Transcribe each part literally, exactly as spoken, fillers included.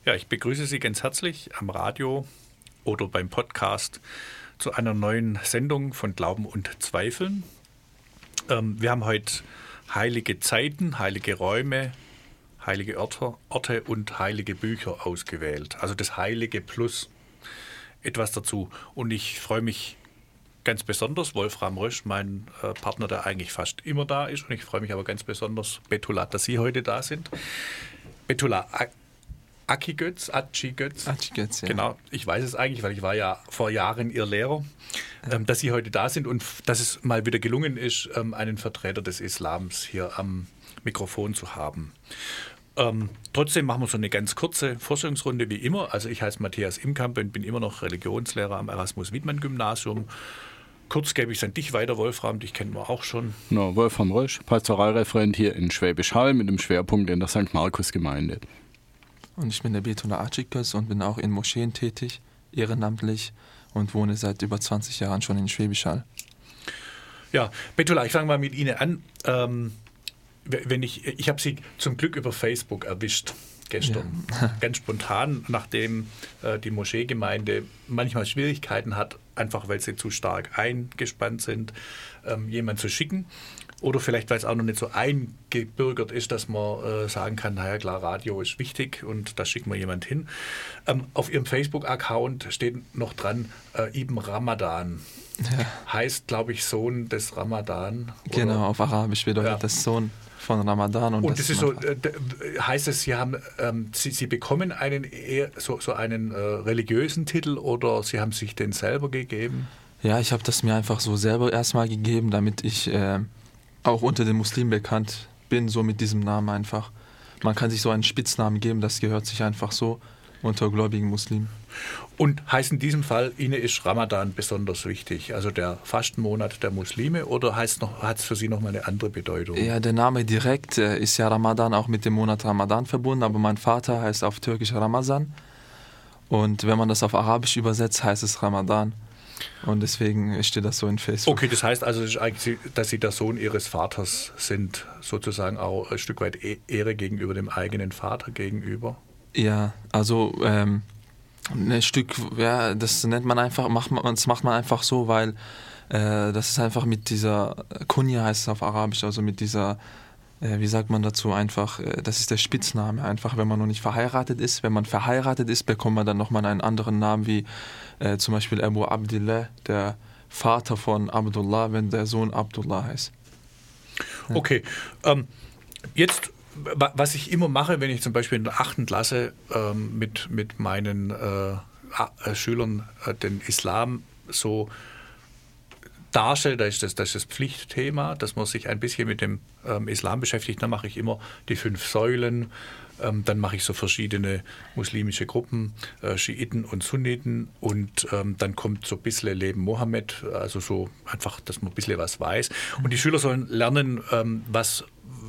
Ja, ich begrüße Sie ganz herzlich am Radio oder beim Podcast zu einer neuen Sendung von Glauben und Zweifeln. Ähm, wir haben heute heilige Zeiten, heilige Räume, heilige Orte, Orte und heilige Bücher ausgewählt. Also das Heilige plus etwas dazu. Und ich freue mich ganz besonders, Wolfram Rösch, mein äh, Partner, der eigentlich fast immer da ist. Und ich freue mich aber ganz besonders, Betula, dass Sie heute da sind. Betula, Aki Götz, Aci Götz. Aci Götz, ja. Genau, ich weiß es eigentlich, weil ich war ja vor Jahren Ihr Lehrer, ähm, dass Sie heute da sind und dass es mal wieder gelungen ist, ähm, einen Vertreter des Islams hier am Mikrofon zu haben. Ähm, trotzdem machen wir so eine ganz kurze Vorstellungsrunde wie immer. Also ich heiße Matthias Imkamp und bin immer noch Religionslehrer am Erasmus-Wiedmann-Gymnasium. Kurz gebe ich es an dich weiter, Wolfram, dich kennen wir auch schon. No, Wolfram Rösch, Pastoralreferent hier in Schwäbisch Hall mit dem Schwerpunkt in der Sankt Markus-Gemeinde. Und ich bin der Betula Aci Götz und bin auch in Moscheen tätig, ehrenamtlich und wohne seit über zwanzig Jahren schon in Schwäbisch Hall. Ja, Betula, ich fange mal mit Ihnen an. Ähm, wenn ich ich habe Sie zum Glück über Facebook erwischt gestern, ja. Ganz spontan, nachdem äh, die Moscheegemeinde manchmal Schwierigkeiten hat, einfach weil sie zu stark eingespannt sind, ähm, jemanden zu schicken. Oder vielleicht, weil es auch noch nicht so eingebürgert ist, dass man äh, sagen kann, naja klar, Radio ist wichtig und da schicken wir jemand hin. Ähm, auf Ihrem Facebook-Account steht noch dran, äh, Ibn Ramadan. Ja. Heißt, glaube ich, Sohn des Ramadan. Oder? Genau, auf Arabisch bedeutet ja. das Sohn von Ramadan. Und, und das, das ist so, äh, heißt es, Sie haben, ähm, Sie, Sie bekommen einen eher, so, so einen äh, religiösen Titel oder Sie haben sich den selber gegeben? Ja, ich habe das mir einfach so selber erstmal gegeben, damit ich äh, auch unter den Muslimen bekannt bin, so mit diesem Namen einfach. Man kann sich so einen Spitznamen geben, das gehört sich einfach so unter gläubigen Muslimen. Und heißt in diesem Fall, Ihnen ist Ramadan besonders wichtig, also der Fastenmonat der Muslime, oder heißt noch, hat es für Sie nochmal eine andere Bedeutung? Ja, der Name direkt äh, ist ja Ramadan auch mit dem Monat Ramadan verbunden, aber mein Vater heißt auf Türkisch Ramazan und wenn man das auf Arabisch übersetzt, heißt es Ramadan. Und deswegen steht das so in Facebook. Okay, das heißt also, dass Sie der Sohn Ihres Vaters sind, sozusagen auch ein Stück weit Ehre gegenüber dem eigenen Vater gegenüber? Ja, also ähm, ein Stück, ja, das nennt man einfach, macht man, das macht man einfach so, weil äh, das ist einfach mit dieser Kunya heißt es auf Arabisch, also mit dieser, äh, wie sagt man dazu, einfach, äh, das ist der Spitzname, einfach wenn man noch nicht verheiratet ist. Wenn man verheiratet ist, bekommt man dann nochmal einen anderen Namen wie äh, zum Beispiel Abu Abdillah, der Vater von Abdullah, wenn der Sohn Abdullah heißt. Ja. Okay, ähm, jetzt was ich immer mache, wenn ich zum Beispiel in der achten Klasse ähm, mit, mit meinen äh, Schülern äh, den Islam so darstelle, da ist das, das ist das Pflichtthema, dass man sich ein bisschen mit dem ähm, Islam beschäftigt. Dann mache ich immer die fünf Säulen, ähm, dann mache ich so verschiedene muslimische Gruppen, äh, Schiiten und Sunniten und ähm, dann kommt so ein bisschen Leben Mohammed, also so einfach, dass man ein bisschen was weiß. Und die Schüler sollen lernen, ähm, was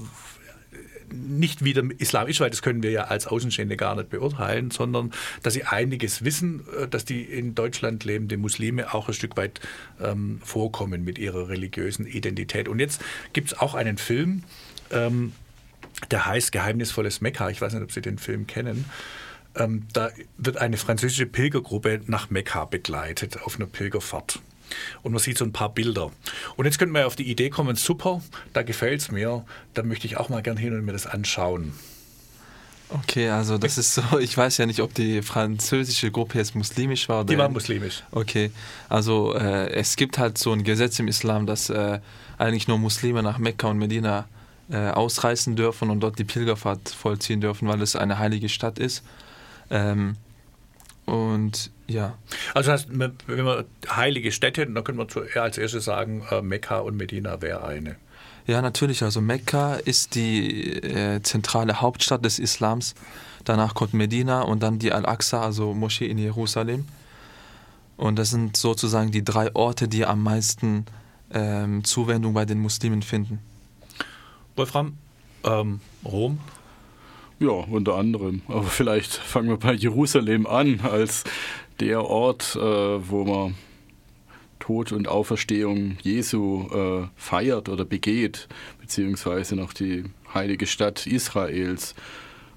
nicht wie der Islam ist, weil das können wir ja als Außenstehende gar nicht beurteilen, sondern dass sie einiges wissen, dass die in Deutschland lebenden Muslime auch ein Stück weit ähm, vorkommen mit ihrer religiösen Identität. Und jetzt gibt es auch einen Film, ähm, der heißt Geheimnisvolles Mekka. Ich weiß nicht, ob Sie den Film kennen. Ähm, da wird eine französische Pilgergruppe nach Mekka begleitet auf einer Pilgerfahrt. Und man sieht so ein paar Bilder. Und jetzt könnte man ja auf die Idee kommen, super, da gefällt es mir, da möchte ich auch mal gern hin und mir das anschauen. Okay, also das ist so, ich weiß ja nicht, ob die französische Gruppe jetzt muslimisch war. Oder die war muslimisch. Okay, also äh, es gibt halt so ein Gesetz im Islam, dass äh, eigentlich nur Muslime nach Mekka und Medina äh, ausreisen dürfen und dort die Pilgerfahrt vollziehen dürfen, weil es eine heilige Stadt ist. Ähm, Und ja. Also das heißt, wenn wir heilige Städte, dann können wir als erstes sagen, Mekka und Medina wäre eine. Ja, natürlich. Also Mekka ist die äh, zentrale Hauptstadt des Islams. Danach kommt Medina und dann die Al-Aqsa, also Moschee in Jerusalem. Und das sind sozusagen die drei Orte, die am meisten ähm, Zuwendung bei den Muslimen finden. Wolfram, ähm, Rom? Ja, unter anderem. Aber vielleicht fangen wir bei Jerusalem an, als der Ort, äh, wo man Tod und Auferstehung Jesu äh, feiert oder begeht, beziehungsweise noch die heilige Stadt Israels.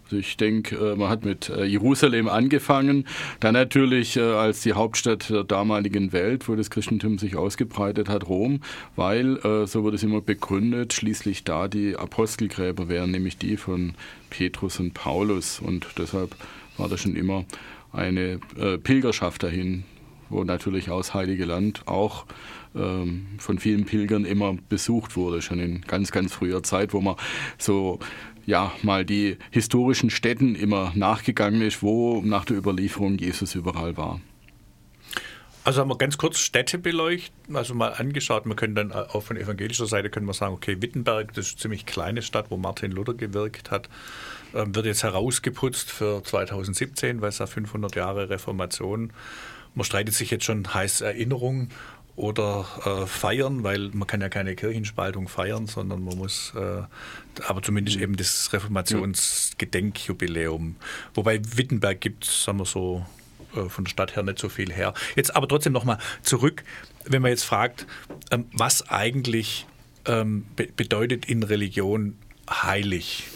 Also ich denke, man hat mit Jerusalem angefangen, dann natürlich als die Hauptstadt der damaligen Welt, wo das Christentum sich ausgebreitet hat, Rom, weil, so wird es immer begründet, schließlich da die Apostelgräber wären, nämlich die von Petrus und Paulus. Und deshalb war das schon immer eine Pilgerschaft dahin, wo natürlich auch das Heilige Land auch ähm, von vielen Pilgern immer besucht wurde, schon in ganz, ganz früher Zeit, wo man so ja mal die historischen Städten immer nachgegangen ist, wo nach der Überlieferung Jesus überall war. Also haben wir ganz kurz Städte beleuchtet, also mal angeschaut. Man könnte dann auch von evangelischer Seite können wir sagen, okay, Wittenberg, das ist eine ziemlich kleine Stadt, wo Martin Luther gewirkt hat, ähm, wird jetzt herausgeputzt für zweitausendsiebzehn, weil es ja fünfhundert Jahre Reformation. Man streitet sich jetzt schon, heißt Erinnerung oder äh, feiern, weil man kann ja keine Kirchenspaltung feiern, sondern man muss äh, aber zumindest eben das Reformationsgedenkjubiläum. Wobei Wittenberg gibt es, sagen wir so, äh, von der Stadt her nicht so viel her. Jetzt aber trotzdem nochmal zurück, wenn man jetzt fragt, ähm, was eigentlich ähm, be- bedeutet in Religion heilig?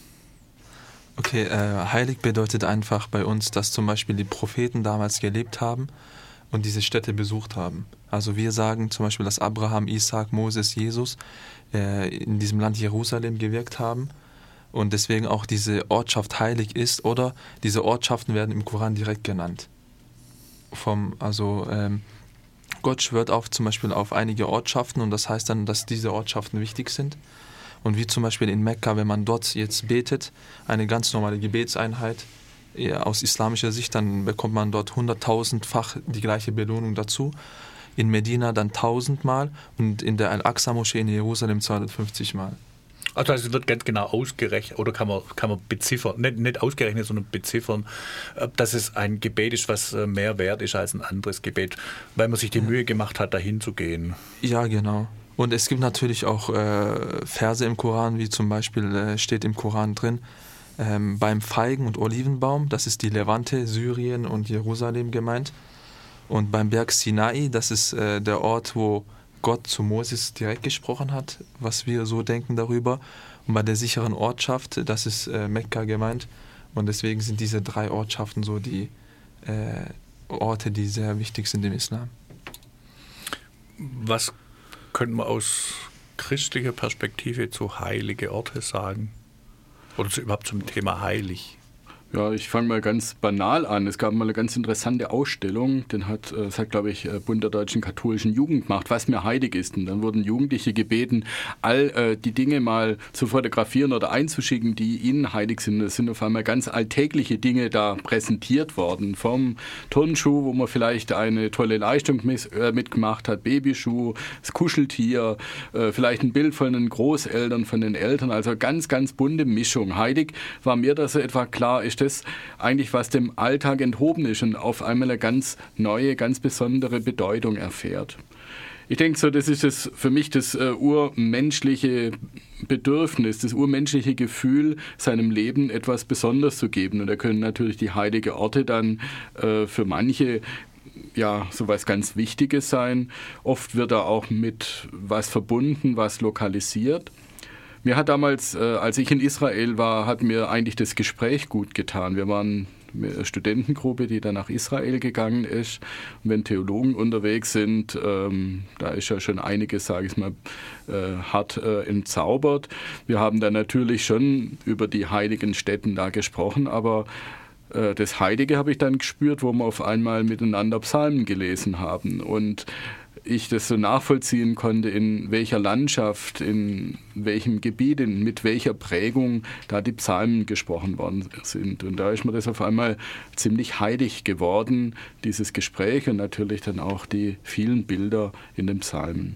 Okay, äh, heilig bedeutet einfach bei uns, dass zum Beispiel die Propheten damals gelebt haben und diese Städte besucht haben. Also wir sagen zum Beispiel, dass Abraham, Isaak, Moses, Jesus äh, in diesem Land Jerusalem gewirkt haben und deswegen auch diese Ortschaft heilig ist, oder diese Ortschaften werden im Koran direkt genannt. Vom, also ähm, Gott schwört auf zum Beispiel auf einige Ortschaften und das heißt dann, dass diese Ortschaften wichtig sind. Und wie zum Beispiel in Mekka, wenn man dort jetzt betet, eine ganz normale Gebetseinheit, aus islamischer Sicht, dann bekommt man dort hunderttausendfach die gleiche Belohnung dazu. In Medina dann tausendmal und in der Al-Aqsa-Moschee in Jerusalem zweihundertfünfzig Mal. Also es wird ganz genau ausgerechnet, oder kann man, kann man beziffern, nicht, nicht ausgerechnet, sondern beziffern, dass es ein Gebet ist, was mehr wert ist als ein anderes Gebet, weil man sich die Mühe gemacht hat, dahin zu gehen. Ja, genau. Und es gibt natürlich auch äh, Verse im Koran, wie zum Beispiel äh, steht im Koran drin, ähm, beim Feigen- und Olivenbaum, das ist die Levante, Syrien und Jerusalem gemeint. Und beim Berg Sinai, das ist äh, der Ort, wo Gott zu Moses direkt gesprochen hat, was wir so denken darüber. Und bei der sicheren Ortschaft, das ist äh, Mekka gemeint. Und deswegen sind diese drei Ortschaften so die äh, Orte, die sehr wichtig sind im Islam. Was könnte man aus christlicher Perspektive zu heilige Orte sagen? Oder zu, überhaupt zum Thema heilig? Ja, ich fange mal ganz banal an. Es gab mal eine ganz interessante Ausstellung, den hat, das hat, glaube ich, Bund der Deutschen Katholischen Jugend gemacht, was mir heilig ist. Und dann wurden Jugendliche gebeten, all äh, die Dinge mal zu fotografieren oder einzuschicken, die ihnen heilig sind. Es sind auf einmal ganz alltägliche Dinge da präsentiert worden. Vom Turnschuh, wo man vielleicht eine tolle Leistung mis- äh, mitgemacht hat, Babyschuh, das Kuscheltier, äh, vielleicht ein Bild von den Großeltern, von den Eltern. Also ganz, ganz bunte Mischung. Heilig war mir das so etwa klar, ist das eigentlich, was dem Alltag enthoben ist und auf einmal eine ganz neue, ganz besondere Bedeutung erfährt. Ich denke so, das ist das, für mich das uh, urmenschliche Bedürfnis, das urmenschliche Gefühl, seinem Leben etwas Besonderes zu geben. Und da können natürlich die heiligen Orte dann uh, für manche ja, so was ganz Wichtiges sein. Oft wird da auch mit was verbunden, was lokalisiert. Mir hat damals, äh, als ich in Israel war, hat mir eigentlich das Gespräch gut getan. Wir waren eine Studentengruppe, die dann nach Israel gegangen ist. Und wenn Theologen unterwegs sind, ähm, da ist ja schon einiges, sage ich mal, äh, hart äh, entzaubert. Wir haben dann natürlich schon über die heiligen Stätten da gesprochen, aber äh, das Heilige habe ich dann gespürt, wo wir auf einmal miteinander Psalmen gelesen haben. Und ich das so nachvollziehen konnte, in welcher Landschaft, in welchem Gebiet, in, mit welcher Prägung da die Psalmen gesprochen worden sind. Und da ist mir das auf einmal ziemlich heilig geworden, dieses Gespräch und natürlich dann auch die vielen Bilder in den Psalmen.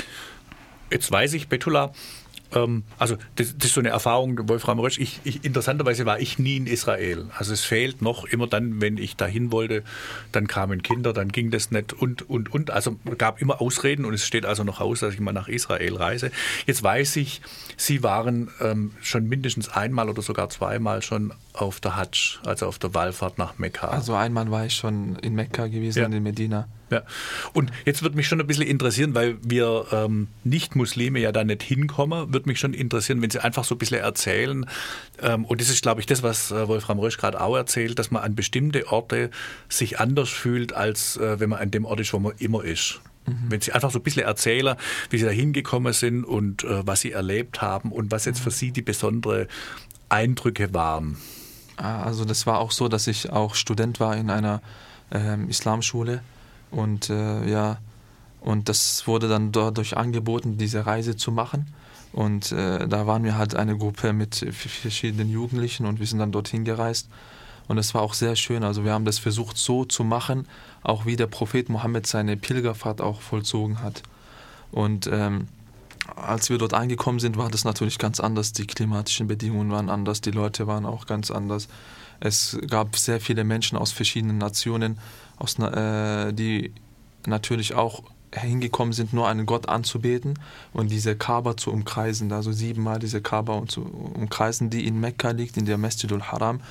Jetzt weiß ich, Betula, ähm, also das, das ist so eine Erfahrung, Wolfram Rösch, ich, ich, interessanterweise war ich nie in Israel. Also es fehlt noch immer dann, wenn ich dahin wollte, dann kamen Kinder, dann ging das nicht und, und, und. Also es gab immer Ausreden und es steht also noch aus, dass ich mal nach Israel reise. Jetzt weiß ich, Sie waren ähm, schon mindestens einmal oder sogar zweimal schon auf der Hadsch, also auf der Wallfahrt nach Mekka. Also einmal war ich schon in Mekka gewesen Ja. und in Medina. Ja. Und jetzt würde mich schon ein bisschen interessieren, weil wir ähm, Nicht-Muslime ja da nicht hinkommen, würde mich schon interessieren, wenn Sie einfach so ein bisschen erzählen. Ähm, und das ist, glaube ich, das, was äh, Wolfram Rösch gerade auch erzählt, dass man an bestimmte Orte sich anders fühlt, als äh, wenn man an dem Ort ist, wo man immer ist. Wenn Sie einfach so ein bisschen erzählen, wie Sie da hingekommen sind und äh, was Sie erlebt haben und was jetzt für Sie die besonderen Eindrücke waren. Also das war auch so, dass ich auch Student war in einer ähm, Islamschule und äh, ja, und das wurde dann dadurch angeboten, diese Reise zu machen. Und äh, da waren wir halt eine Gruppe mit verschiedenen Jugendlichen und wir sind dann dorthin gereist. Und es war auch sehr schön. Also wir haben das versucht so zu machen, auch wie der Prophet Mohammed seine Pilgerfahrt auch vollzogen hat. Und ähm, als wir dort angekommen sind, war das natürlich ganz anders. Die klimatischen Bedingungen waren anders, die Leute waren auch ganz anders. Es gab sehr viele Menschen aus verschiedenen Nationen, aus, äh, die natürlich auch hingekommen sind, nur einen Gott anzubeten und diese Kaaba zu umkreisen, also siebenmal diese Kaaba zu umkreisen, die in Mekka liegt, in der Masjid al-Haram.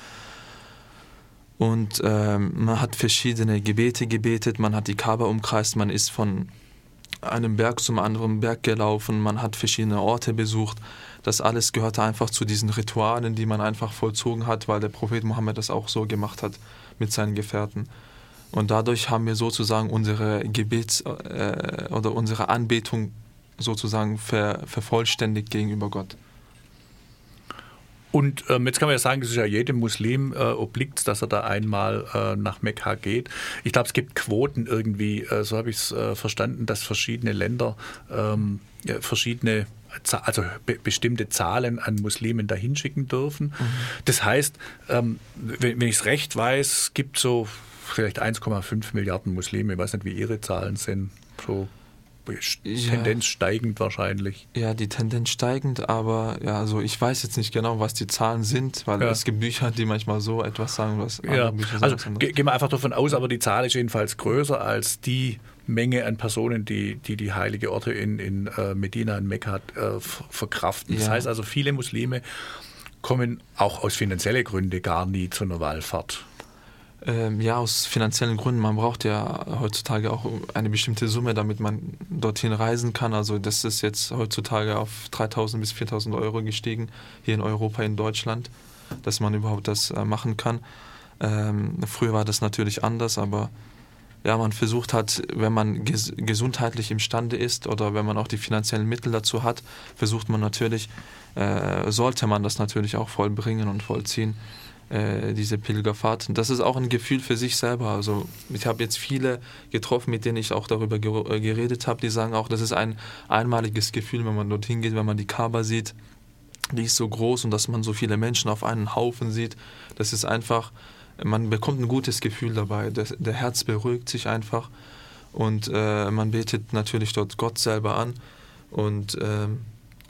Und ähm, man hat verschiedene Gebete gebetet, man hat die Kaaba umkreist, man ist von einem Berg zum anderen Berg gelaufen, man hat verschiedene Orte besucht. Das alles gehörte einfach zu diesen Ritualen, die man einfach vollzogen hat, weil der Prophet Mohammed das auch so gemacht hat mit seinen Gefährten. Und dadurch haben wir sozusagen unsere Gebets- äh, oder unsere Anbetung sozusagen ver, vervollständigt gegenüber Gott. Und ähm, jetzt kann man ja sagen, das ist ja jedem Muslim äh, obliegt, dass er da einmal äh, nach Mekka geht. Ich glaube, es gibt Quoten irgendwie, äh, so habe ich es äh, verstanden, dass verschiedene Länder ähm, ja, verschiedene, also be- bestimmte Zahlen an Muslimen dahin schicken dürfen. Mhm. Das heißt, ähm, wenn, wenn ich es recht weiß, es gibt so vielleicht eins Komma fünf Milliarden Muslime. Ich weiß nicht, wie Ihre Zahlen sind. So Ja. Tendenz steigend wahrscheinlich. Ja, die Tendenz steigend, aber ja, also ich weiß jetzt nicht genau, was die Zahlen sind, weil ja. es gibt Bücher, die manchmal so etwas sagen, was andere ja. Bücher also sagen. ge- gehen wir einfach davon aus, aber die Zahl ist jedenfalls größer als die Menge an Personen, die die, die heilige Orte in, in äh, Medina und Mekka äh, verkraften. Das Ja. heißt also, viele Muslime kommen auch aus finanziellen Gründen gar nie zu einer Wallfahrt. Ähm, ja, aus finanziellen Gründen. Man braucht ja heutzutage auch eine bestimmte Summe, damit man dorthin reisen kann. Also das ist jetzt heutzutage auf dreitausend bis viertausend Euro gestiegen, hier in Europa, in Deutschland, dass man überhaupt das äh, machen kann. Ähm, früher war das natürlich anders, aber ja, man versucht halt, wenn man ges- gesundheitlich imstande ist oder wenn man auch die finanziellen Mittel dazu hat, versucht man natürlich, äh, sollte man das natürlich auch vollbringen und vollziehen, diese Pilgerfahrt. Und das ist auch ein Gefühl für sich selber. Also ich habe jetzt viele getroffen, mit denen ich auch darüber geredet habe, die sagen auch, das ist ein einmaliges Gefühl, wenn man dorthin geht, wenn man die Kaaba sieht, die ist so groß und dass man so viele Menschen auf einen Haufen sieht. Das ist einfach, man bekommt ein gutes Gefühl dabei. Der, der Herz beruhigt sich einfach und äh, man betet natürlich dort Gott selber an und ähm,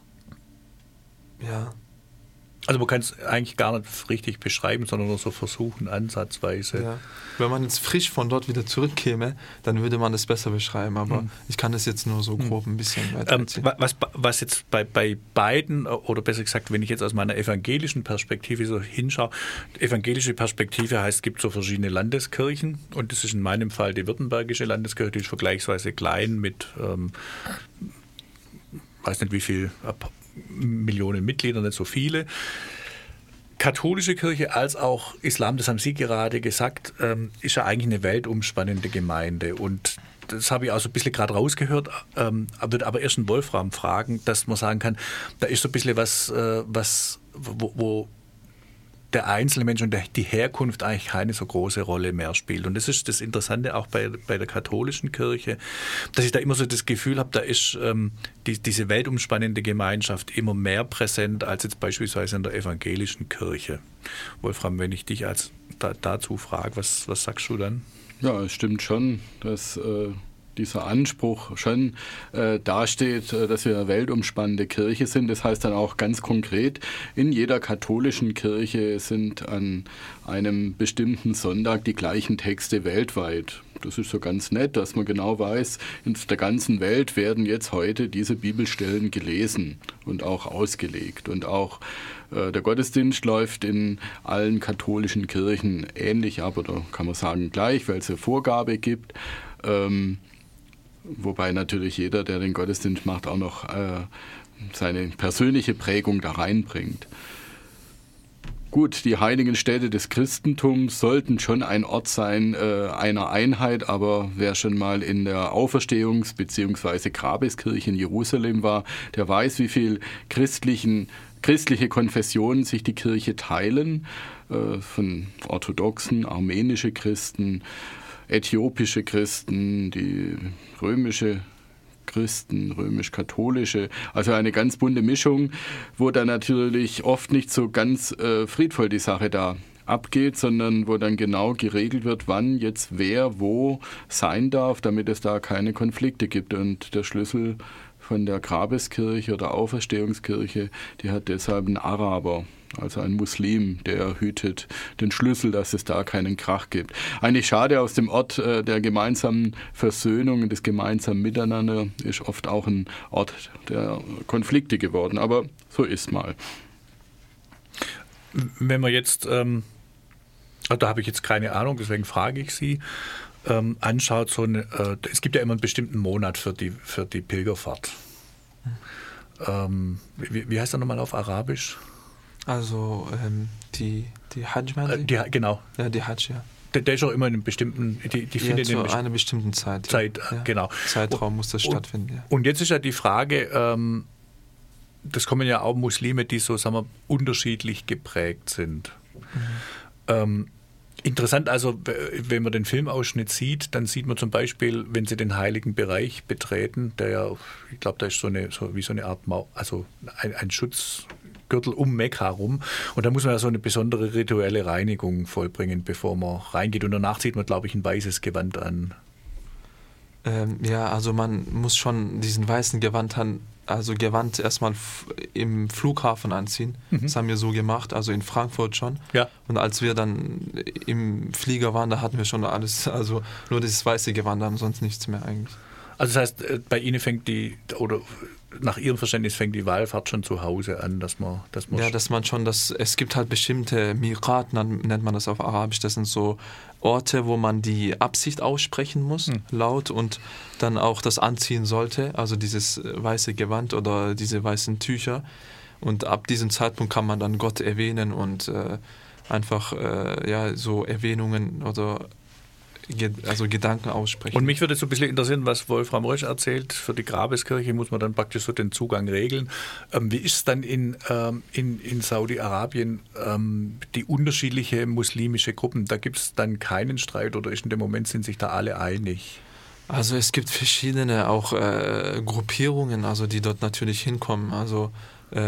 ja, Also man kann es eigentlich gar nicht richtig beschreiben, sondern nur so versuchen, ansatzweise. Ja. Wenn man jetzt frisch von dort wieder zurückkäme, dann würde man das besser beschreiben, aber hm. ich kann das jetzt nur so grob ein bisschen weiter erzählen. Ähm, was, was jetzt bei, bei beiden, oder besser gesagt, wenn ich jetzt aus meiner evangelischen Perspektive so hinschaue, evangelische Perspektive heißt, es gibt so verschiedene Landeskirchen und das ist in meinem Fall die württembergische Landeskirche, die ist vergleichsweise klein mit, ähm, weiß nicht wie viel, Millionen Mitglieder, nicht so viele. Katholische Kirche als auch Islam, das haben Sie gerade gesagt, ähm, ist ja eigentlich eine weltumspannende Gemeinde. Und das habe ich auch so ein bisschen gerade rausgehört, ähm, würde aber erst einen Wolfram fragen, dass man sagen kann, da ist so ein bisschen was, äh, was wo, wo der einzelne Mensch und der, die Herkunft eigentlich keine so große Rolle mehr spielt. Und das ist das Interessante auch bei, bei der katholischen Kirche, dass ich da immer so das Gefühl habe, da ist ähm, die, diese weltumspannende Gemeinschaft immer mehr präsent als jetzt beispielsweise in der evangelischen Kirche. Wolfram, wenn ich dich als da, dazu frage, was, was sagst du dann? Ja, es stimmt schon, dass äh, dieser Anspruch schon äh, dasteht, äh, dass wir eine weltumspannende Kirche sind. Das heißt dann auch ganz konkret, in jeder katholischen Kirche sind an einem bestimmten Sonntag die gleichen Texte weltweit. Das ist so ganz nett, dass man genau weiß, in der ganzen Welt werden jetzt heute diese Bibelstellen gelesen und auch ausgelegt. Und auch äh, der Gottesdienst läuft in allen katholischen Kirchen ähnlich ab, oder kann man sagen gleich, weil es eine Vorgabe gibt. Ähm, wobei natürlich jeder, der den Gottesdienst macht, auch noch äh, seine persönliche Prägung da reinbringt. Gut, die heiligen Städte des Christentums sollten schon ein Ort sein äh, einer Einheit, aber wer schon mal in der Auferstehungs- bzw. Grabeskirche in Jerusalem war, der weiß, wie viel christlichen, christliche Konfessionen sich die Kirche teilen, äh, von orthodoxen, armenische Christen, äthiopische Christen, die römische Christen, römisch-katholische, also eine ganz bunte Mischung, wo dann natürlich oft nicht so ganz äh, friedvoll die Sache da abgeht, sondern wo dann genau geregelt wird, wann jetzt wer wo sein darf, damit es da keine Konflikte gibt. Und der Schlüssel von der Grabeskirche oder Auferstehungskirche, die hat deshalb einen Araber, also ein Muslim, der hütet den Schlüssel, dass es da keinen Krach gibt. Eigentlich schade, aus dem Ort äh, der gemeinsamen Versöhnung und des gemeinsamen Miteinander ist oft auch ein Ort der Konflikte geworden, aber so ist mal. Wenn man jetzt, ähm, da habe ich jetzt keine Ahnung, deswegen frage ich Sie, ähm, anschaut, so eine, äh, es gibt ja immer einen bestimmten Monat für die, für die Pilgerfahrt. Ähm, wie, wie heißt er nochmal auf Arabisch? Also ähm, die, die Hajj, meinen Sie? Äh, die, genau. Ja, die Hajj, ja. Der, der ist auch immer in einem bestimmten, die, die ja, findet zu in einem einer bestimmten Zeit. Zeit, ja. genau. Zeitraum muss das und, stattfinden, ja. Und jetzt ist ja die Frage, ähm, das kommen ja auch Muslime, die so, sagen wir, unterschiedlich geprägt sind. Mhm. Ähm, interessant, also wenn man den Filmausschnitt sieht, dann sieht man zum Beispiel, wenn sie den heiligen Bereich betreten, der ja, ich glaube, da ist so eine, so wie so eine Art Mauer, also ein, ein Schutzgürtel um Mekka rum. Und da muss man ja so eine besondere rituelle Reinigung vollbringen, bevor man reingeht. Und danach zieht man, glaube ich, ein weißes Gewand an. Ähm, ja, also man muss schon diesen weißen Gewand an, also Gewand erstmal im Flughafen anziehen. Mhm. Das haben wir so gemacht, also in Frankfurt schon. Ja. Und als wir dann im Flieger waren, da hatten wir schon alles, also nur dieses weiße Gewand, haben sonst nichts mehr eigentlich. Also das heißt, bei Ihnen fängt die, oder nach Ihrem Verständnis fängt die Wallfahrt schon zu Hause an, dass man... Dass man ja, dass man schon, das, es gibt halt bestimmte Miqat, nennt man das auf Arabisch, das sind so Orte, wo man die Absicht aussprechen muss, hm. laut, und dann auch das anziehen sollte, also dieses weiße Gewand oder diese weißen Tücher. Und ab diesem Zeitpunkt kann man dann Gott erwähnen und äh, einfach äh, ja, so Erwähnungen oder also Gedanken aussprechen. Und mich würde so ein bisschen interessieren, was Wolfram Rösch erzählt. Für die Grabeskirche muss man dann praktisch so den Zugang regeln. Ähm, wie ist es dann in, ähm, in, in Saudi-Arabien ähm, die unterschiedliche muslimische Gruppen? Da gibt es dann keinen Streit oder ist in dem Moment sind sich da alle einig? Also es gibt verschiedene auch äh, Gruppierungen, also die dort natürlich hinkommen. Also äh,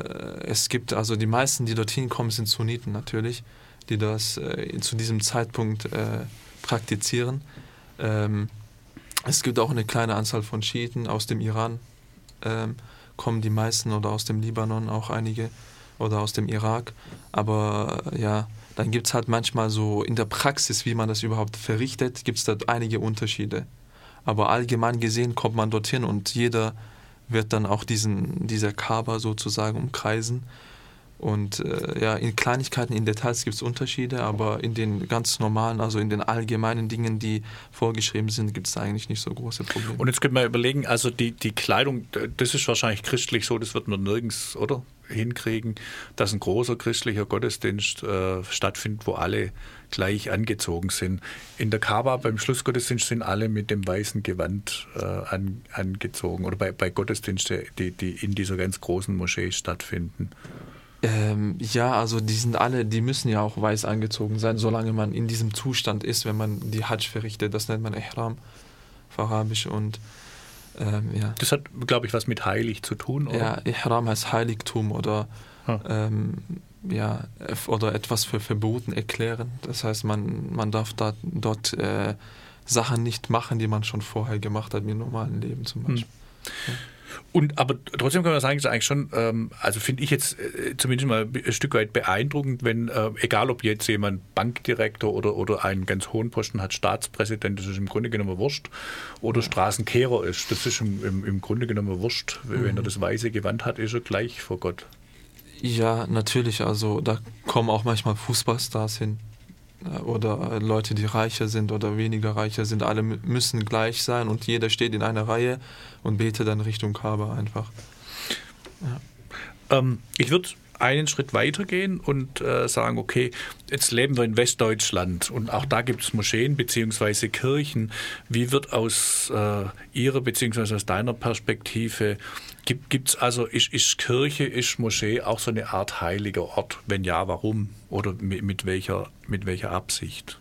es gibt also die meisten, die dort hinkommen, sind Sunniten natürlich, die das äh, zu diesem Zeitpunkt äh, praktizieren. Ähm, es gibt auch eine kleine Anzahl von Schiiten aus dem Iran, ähm, kommen die meisten, oder aus dem Libanon auch einige, oder aus dem Irak. Aber äh, ja, dann gibt es halt manchmal so in der Praxis, wie man das überhaupt verrichtet, gibt es da einige Unterschiede. Aber allgemein gesehen kommt man dorthin und jeder wird dann auch diesen, dieser Kaaba sozusagen umkreisen. Und äh, ja, in Kleinigkeiten, in Details gibt es Unterschiede, aber in den ganz normalen, also in den allgemeinen Dingen, die vorgeschrieben sind, gibt es eigentlich nicht so große Probleme. Und jetzt könnte man überlegen, also die, die Kleidung, das ist wahrscheinlich christlich so, das wird man nirgends, oder? Hinkriegen, dass ein großer christlicher Gottesdienst äh, stattfindet, wo alle gleich angezogen sind. In der Kaaba beim Schlussgottesdienst sind alle mit dem weißen Gewand äh, an, angezogen, oder bei, bei Gottesdiensten, die, die in dieser ganz großen Moschee stattfinden. Ähm, ja, also die sind alle, die müssen ja auch weiß angezogen sein, solange man in diesem Zustand ist, wenn man die Hajj verrichtet. Das nennt man Ihram auf Arabisch. Und ähm, ja. Das hat, glaube ich, was mit heilig zu tun, oder? Ja, Ihram heißt Heiligtum oder, hm. ähm, ja, oder etwas für verboten erklären. Das heißt, man, man darf da, dort äh, Sachen nicht machen, die man schon vorher gemacht hat, im normalen Leben zum Beispiel. Hm. Ja. Und aber trotzdem kann man sagen, ist eigentlich schon, ähm, also finde ich jetzt äh, zumindest mal ein Stück weit beeindruckend, wenn, äh, egal ob jetzt jemand Bankdirektor oder, oder einen ganz hohen Posten hat, Staatspräsident, das ist im Grunde genommen wurscht, oder Straßenkehrer ist, das ist im, im, im Grunde genommen wurscht. Mhm. Wenn er das weiße Gewand hat, ist er gleich vor Gott. Ja, natürlich, also da kommen auch manchmal Fußballstars hin. Oder Leute, die reicher sind oder weniger reicher sind, alle müssen gleich sein und jeder steht in einer Reihe und betet dann Richtung Kaaba einfach. Ja. Ähm, ich würde einen Schritt weiter gehen und äh, sagen, okay, jetzt leben wir in Westdeutschland und auch da gibt es Moscheen bzw. Kirchen. Wie wird aus äh, Ihrer bzw. aus deiner Perspektive, gibt es also, ist, ist Kirche, ist Moschee auch so eine Art heiliger Ort? Wenn ja, warum? Oder mit, mit, welcher, mit welcher Absicht?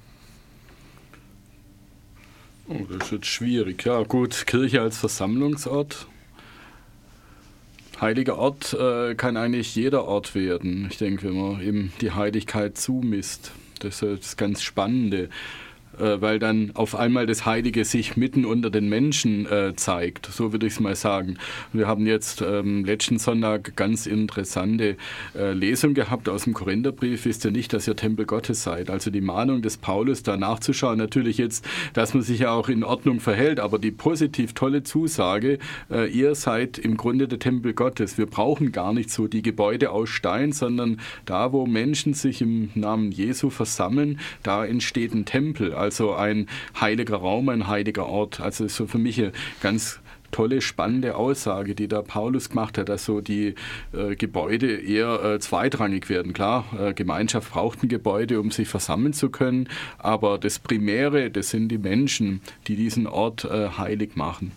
Oh, das ist jetzt schwierig. Ja gut, Kirche als Versammlungsort. Heiliger Ort äh, kann eigentlich jeder Ort werden. Ich denke, wenn man ihm die Heiligkeit zumisst. Das ist das ganz Spannende. Weil dann auf einmal das Heilige sich mitten unter den Menschen äh, zeigt. So würde ich es mal sagen. Wir haben jetzt ähm, letzten Sonntag ganz interessante äh, Lesung gehabt aus dem Korintherbrief. Wisst ihr nicht, dass ihr Tempel Gottes seid? Also die Mahnung des Paulus, da nachzuschauen. Natürlich jetzt, dass man sich ja auch in Ordnung verhält, aber die positiv tolle Zusage, äh, ihr seid im Grunde der Tempel Gottes. Wir brauchen gar nicht so die Gebäude aus Stein, sondern da, wo Menschen sich im Namen Jesu versammeln, da entsteht ein Tempel. Also ein heiliger Raum, ein heiliger Ort. Also ist so für mich eine ganz tolle, spannende Aussage, die da Paulus gemacht hat, dass so die äh, Gebäude eher äh, zweitrangig werden. Klar, äh, Gemeinschaft braucht ein Gebäude, um sich versammeln zu können, aber das Primäre, das sind die Menschen, die diesen Ort äh, heilig machen.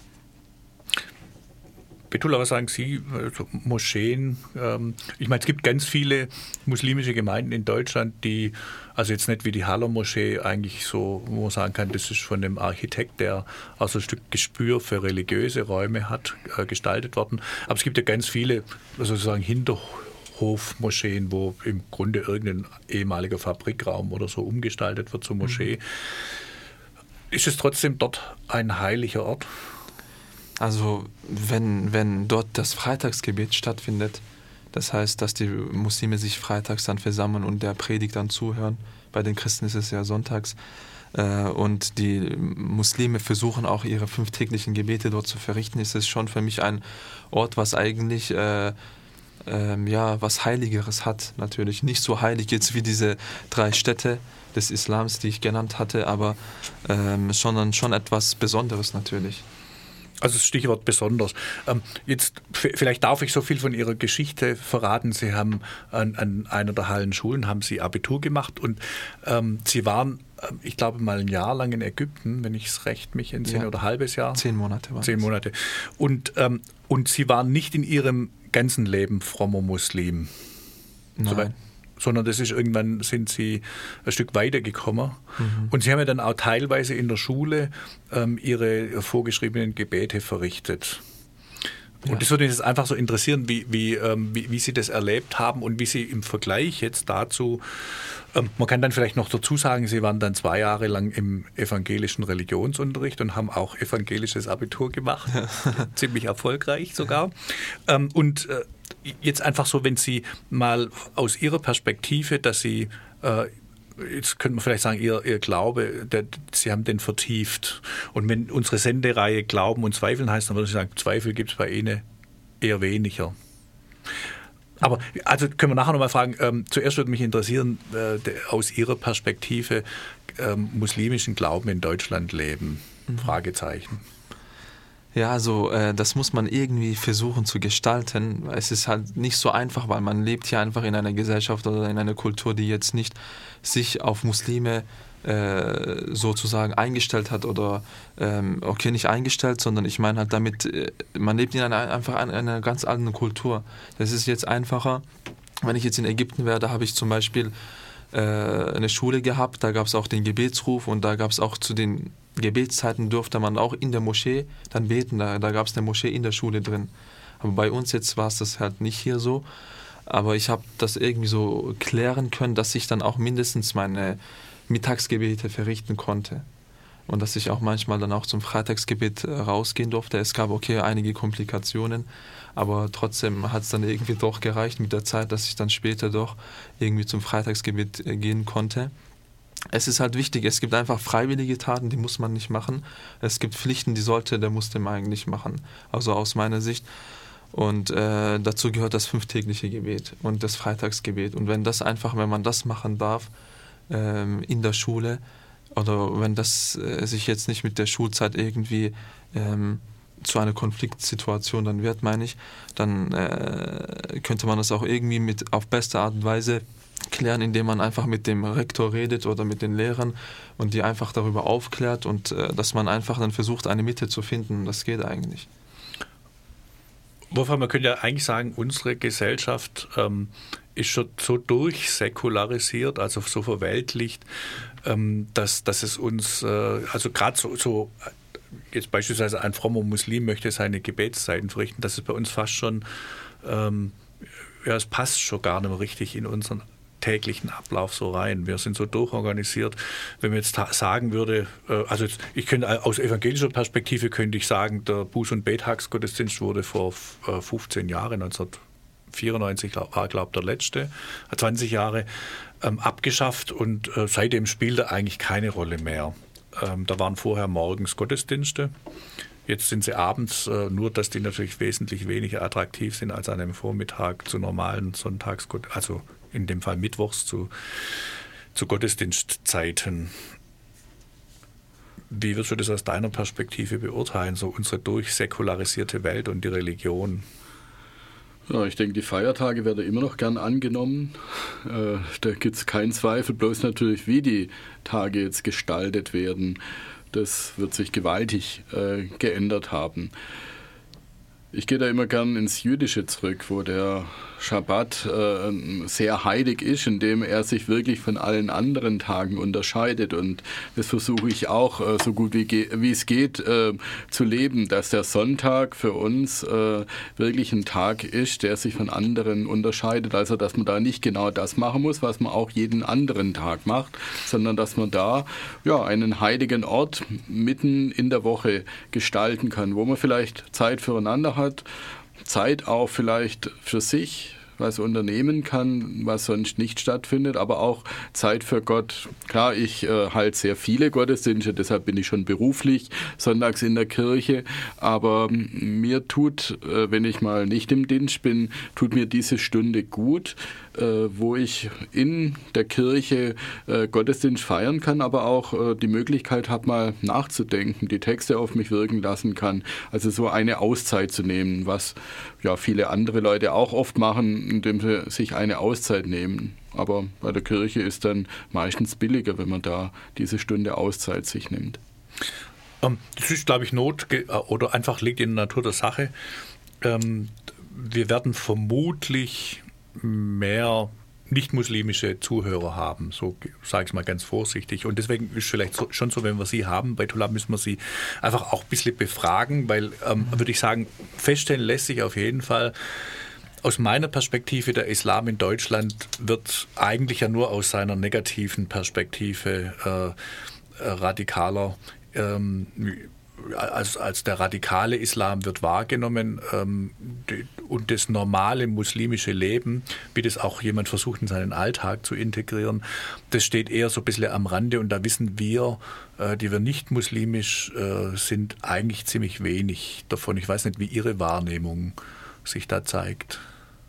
Betula, was sagen Sie, also Moscheen? Ähm, ich meine, es gibt ganz viele muslimische Gemeinden in Deutschland, die, also jetzt nicht wie die Haller Moschee, eigentlich so, wo man sagen kann, das ist von einem Architekt, der auch so ein Stück Gespür für religiöse Räume hat, äh, gestaltet worden. Aber es gibt ja ganz viele, also sozusagen Hinterhofmoscheen, wo im Grunde irgendein ehemaliger Fabrikraum oder so umgestaltet wird zur Moschee. Mhm. Ist es trotzdem dort ein heiliger Ort? Also wenn, wenn dort das Freitagsgebet stattfindet, das heißt, dass die Muslime sich freitags dann versammeln und der Predigt dann zuhören, bei den Christen ist es ja sonntags, äh, und die Muslime versuchen auch ihre fünftäglichen Gebete dort zu verrichten, ist es schon für mich ein Ort, was eigentlich äh, äh, ja, was Heiligeres hat, natürlich. Nicht so heilig jetzt wie diese drei Städte des Islams, die ich genannt hatte, aber ähm, sondern schon etwas Besonderes natürlich. Also das Stichwort besonders. Ähm, jetzt, vielleicht darf ich so viel von Ihrer Geschichte verraten. Sie haben an, an einer der Hallen-Schulen haben Sie Abitur gemacht und ähm, Sie waren, ich glaube, mal ein Jahr lang in Ägypten, wenn ich es recht mich entsinne, ja. Oder ein halbes Jahr? Zehn Monate waren Zehn Monate. Und, ähm, und Sie waren nicht in Ihrem ganzen Leben frommer Muslim. Nein. So, sondern das ist irgendwann sind Sie ein Stück weitergekommen. Mhm. Und Sie haben ja dann auch teilweise in der Schule ähm, Ihre vorgeschriebenen Gebete verrichtet. Und ja. Das würde mich jetzt einfach so interessieren, wie, wie, ähm, wie, wie Sie das erlebt haben und wie Sie im Vergleich jetzt dazu, ähm, man kann dann vielleicht noch dazu sagen, Sie waren dann zwei Jahre lang im evangelischen Religionsunterricht und haben auch evangelisches Abitur gemacht, ziemlich erfolgreich sogar. Ähm, und äh, jetzt einfach so, wenn Sie mal aus Ihrer Perspektive, dass Sie, äh, jetzt könnte man vielleicht sagen, Ihr, Ihr Glaube, der, Sie haben den vertieft. Und wenn unsere Sendereihe Glauben und Zweifeln heißt, dann würde ich sagen, Zweifel gibt es bei Ihnen eher weniger. Aber also können wir nachher nochmal fragen, ähm, zuerst würde mich interessieren, äh, de, aus Ihrer Perspektive ähm, muslimischen Glauben in Deutschland leben? Mhm. Fragezeichen. Ja, also äh, das muss man irgendwie versuchen zu gestalten. Es ist halt nicht so einfach, weil man lebt hier einfach in einer Gesellschaft oder in einer Kultur, die jetzt nicht sich auf Muslime äh, sozusagen eingestellt hat oder, ähm, okay, nicht eingestellt, sondern ich meine halt damit, äh, man lebt in einer, einfach in einer ganz anderen Kultur. Das ist jetzt einfacher. Wenn ich jetzt in Ägypten wäre, da habe ich zum Beispiel äh, eine Schule gehabt, da gab es auch den Gebetsruf und da gab es auch zu den Gebetszeiten durfte man auch in der Moschee dann beten, da, da gab es eine Moschee in der Schule drin. Aber bei uns jetzt war es das halt nicht hier so. Aber ich habe das irgendwie so klären können, dass ich dann auch mindestens meine Mittagsgebete verrichten konnte. und dass ich auch manchmal dann auch zum Freitagsgebet äh, rausgehen durfte. Es gab okay einige Komplikationen, aber trotzdem hat es dann irgendwie doch gereicht mit der Zeit, dass ich dann später doch irgendwie zum Freitagsgebet äh, gehen konnte. Es ist halt wichtig, es gibt einfach freiwillige Taten, die muss man nicht machen. Es gibt Pflichten, die sollte, der musste man eigentlich machen, also aus meiner Sicht. Und äh, dazu gehört das fünftägliche Gebet und das Freitagsgebet. Und wenn das einfach, wenn man das machen darf ähm, in der Schule, oder wenn das äh, sich jetzt nicht mit der Schulzeit irgendwie ähm, zu einer Konfliktsituation dann wird, meine ich, dann äh, könnte man das auch irgendwie mit auf beste Art und Weise klären, indem man einfach mit dem Rektor redet oder mit den Lehrern und die einfach darüber aufklärt und äh, dass man einfach dann versucht, eine Mitte zu finden. Das geht eigentlich. Wolfram, man könnte ja eigentlich sagen, unsere Gesellschaft ähm, ist schon so durchsäkularisiert, also so verweltlicht, ähm, dass, dass es uns, äh, also gerade so, so, jetzt beispielsweise ein frommer Muslim möchte seine Gebetszeiten verrichten, dass es bei uns fast schon, ähm, ja, es passt schon gar nicht mehr richtig in unseren täglichen Ablauf so rein. Wir sind so durchorganisiert. Wenn man jetzt ta- sagen würde, äh, also jetzt, ich könnte aus evangelischer Perspektive könnte ich sagen, der Buß- und Bethtagsgottesdienst wurde vor äh, fünfzehn Jahren, neunzehnhundertvierundneunzig war, glaube ich, der letzte, zwanzig Jahre, ähm, abgeschafft und äh, seitdem spielt er eigentlich keine Rolle mehr. Ähm, da waren vorher morgens Gottesdienste. Jetzt sind sie abends, äh, nur dass die natürlich wesentlich weniger attraktiv sind als an einem Vormittag zu normalen Sonntagsgottesdiensten, also in dem Fall mittwochs zu, zu Gottesdienstzeiten. Wie würdest du das aus deiner Perspektive beurteilen, so unsere durchsäkularisierte Welt und die Religion? Ja, ich denke, die Feiertage werden immer noch gern angenommen. Äh, da gibt es keinen Zweifel, bloß natürlich, wie die Tage jetzt gestaltet werden. Das wird sich gewaltig äh, geändert haben. Ich gehe da immer gern ins Jüdische zurück, wo der Schabbat äh, sehr heilig ist, indem er sich wirklich von allen anderen Tagen unterscheidet. Und das versuche ich auch äh, so gut wie, ge- wie es geht äh, zu leben, dass der Sonntag für uns äh, wirklich ein Tag ist, der sich von anderen unterscheidet. Also dass man da nicht genau das machen muss, was man auch jeden anderen Tag macht, sondern dass man da ja, einen heiligen Ort mitten in der Woche gestalten kann, wo man vielleicht Zeit füreinander hat, Zeit auch vielleicht für sich, was unternehmen kann, was sonst nicht stattfindet, aber auch Zeit für Gott. Klar, ich äh, halte sehr viele Gottesdienste, deshalb bin ich schon beruflich sonntags in der Kirche, aber mir tut, äh, wenn ich mal nicht im Dienst bin, tut mir diese Stunde gut, äh, wo ich in der Kirche äh, Gottesdienst feiern kann, aber auch äh, die Möglichkeit habe, mal nachzudenken, die Texte auf mich wirken lassen kann. Also so eine Auszeit zu nehmen, was ja viele andere Leute auch oft machen, indem sie sich eine Auszeit nehmen. Aber bei der Kirche ist dann meistens billiger, wenn man da diese Stunde Auszeit sich nimmt. Das ist, glaube ich, Not oder einfach liegt in der Natur der Sache. Wir werden vermutlich mehr nicht-muslimische Zuhörer haben, so sage ich es mal ganz vorsichtig. Und deswegen ist es vielleicht so, schon so, wenn wir sie haben, bei Tulab müssen wir sie einfach auch ein bisschen befragen, weil, ähm, würde ich sagen, feststellen lässt sich auf jeden Fall, aus meiner Perspektive, der Islam in Deutschland wird eigentlich ja nur aus seiner negativen Perspektive äh, radikaler, ähm, als, als der radikale Islam wird wahrgenommen ähm, die, und das normale muslimische Leben, wie das auch jemand versucht in seinen Alltag zu integrieren, das steht eher so ein bisschen am Rande und da wissen wir, äh, die wir nicht muslimisch äh, sind, eigentlich ziemlich wenig davon. Ich weiß nicht, wie Ihre Wahrnehmung sich da zeigt.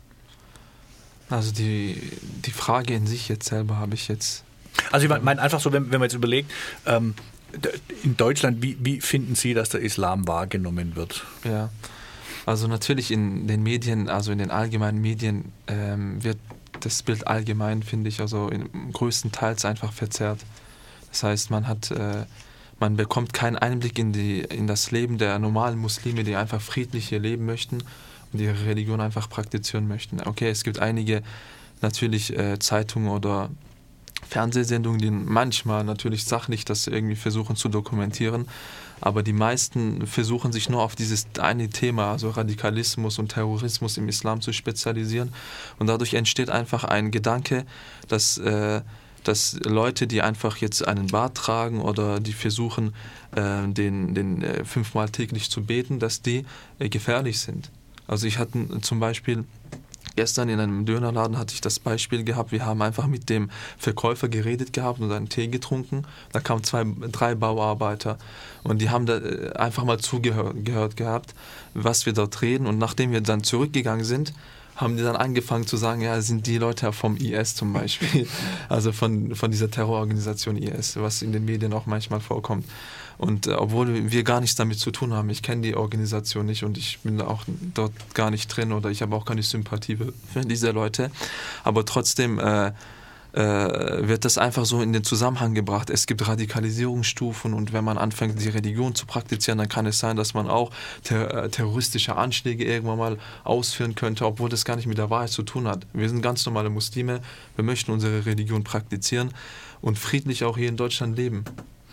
Also die, die Frage in sich jetzt selber habe ich jetzt... Also ich meine einfach so, wenn, wenn man jetzt überlegt, ähm, in Deutschland, wie, wie finden Sie, dass der Islam wahrgenommen wird? Ja, also natürlich in den Medien, also in den allgemeinen Medien ähm, wird das Bild allgemein, finde ich, also in, größtenteils einfach verzerrt. Das heißt, man hat, äh, man bekommt keinen Einblick in, die, in das Leben der normalen Muslime, die einfach friedlich hier leben möchten und ihre Religion einfach praktizieren möchten. Okay, es gibt einige natürlich äh, Zeitungen oder Fernsehsendungen, die manchmal natürlich sachlich das irgendwie versuchen zu dokumentieren, aber die meisten versuchen sich nur auf dieses eine Thema, also Radikalismus und Terrorismus im Islam zu spezialisieren und dadurch entsteht einfach ein Gedanke, dass, äh, dass Leute, die einfach jetzt einen Bart tragen oder die versuchen, äh, den, den äh, fünfmal täglich zu beten, dass die äh, gefährlich sind. Also ich hatte zum Beispiel gestern in einem Dönerladen hatte ich das Beispiel gehabt, wir haben einfach mit dem Verkäufer geredet gehabt und einen Tee getrunken. Da kamen zwei, drei Bauarbeiter und die haben da einfach mal zugehört gehört gehabt, was wir dort reden. Und nachdem wir dann zurückgegangen sind, haben die dann angefangen zu sagen, ja, das sind die Leute vom I S zum Beispiel, also von, von dieser Terrororganisation I S, was in den Medien auch manchmal vorkommt. Und äh, obwohl wir gar nichts damit zu tun haben, ich kenne die Organisation nicht und ich bin da auch dort gar nicht drin oder ich habe auch keine Sympathie für diese Leute, aber trotzdem äh, äh, wird das einfach so in den Zusammenhang gebracht. Es gibt Radikalisierungsstufen und wenn man anfängt, die Religion zu praktizieren, dann kann es sein, dass man auch ter- terroristische Anschläge irgendwann mal ausführen könnte, obwohl das gar nicht mit der Wahrheit zu tun hat. Wir sind ganz normale Muslime, wir möchten unsere Religion praktizieren und friedlich auch hier in Deutschland leben.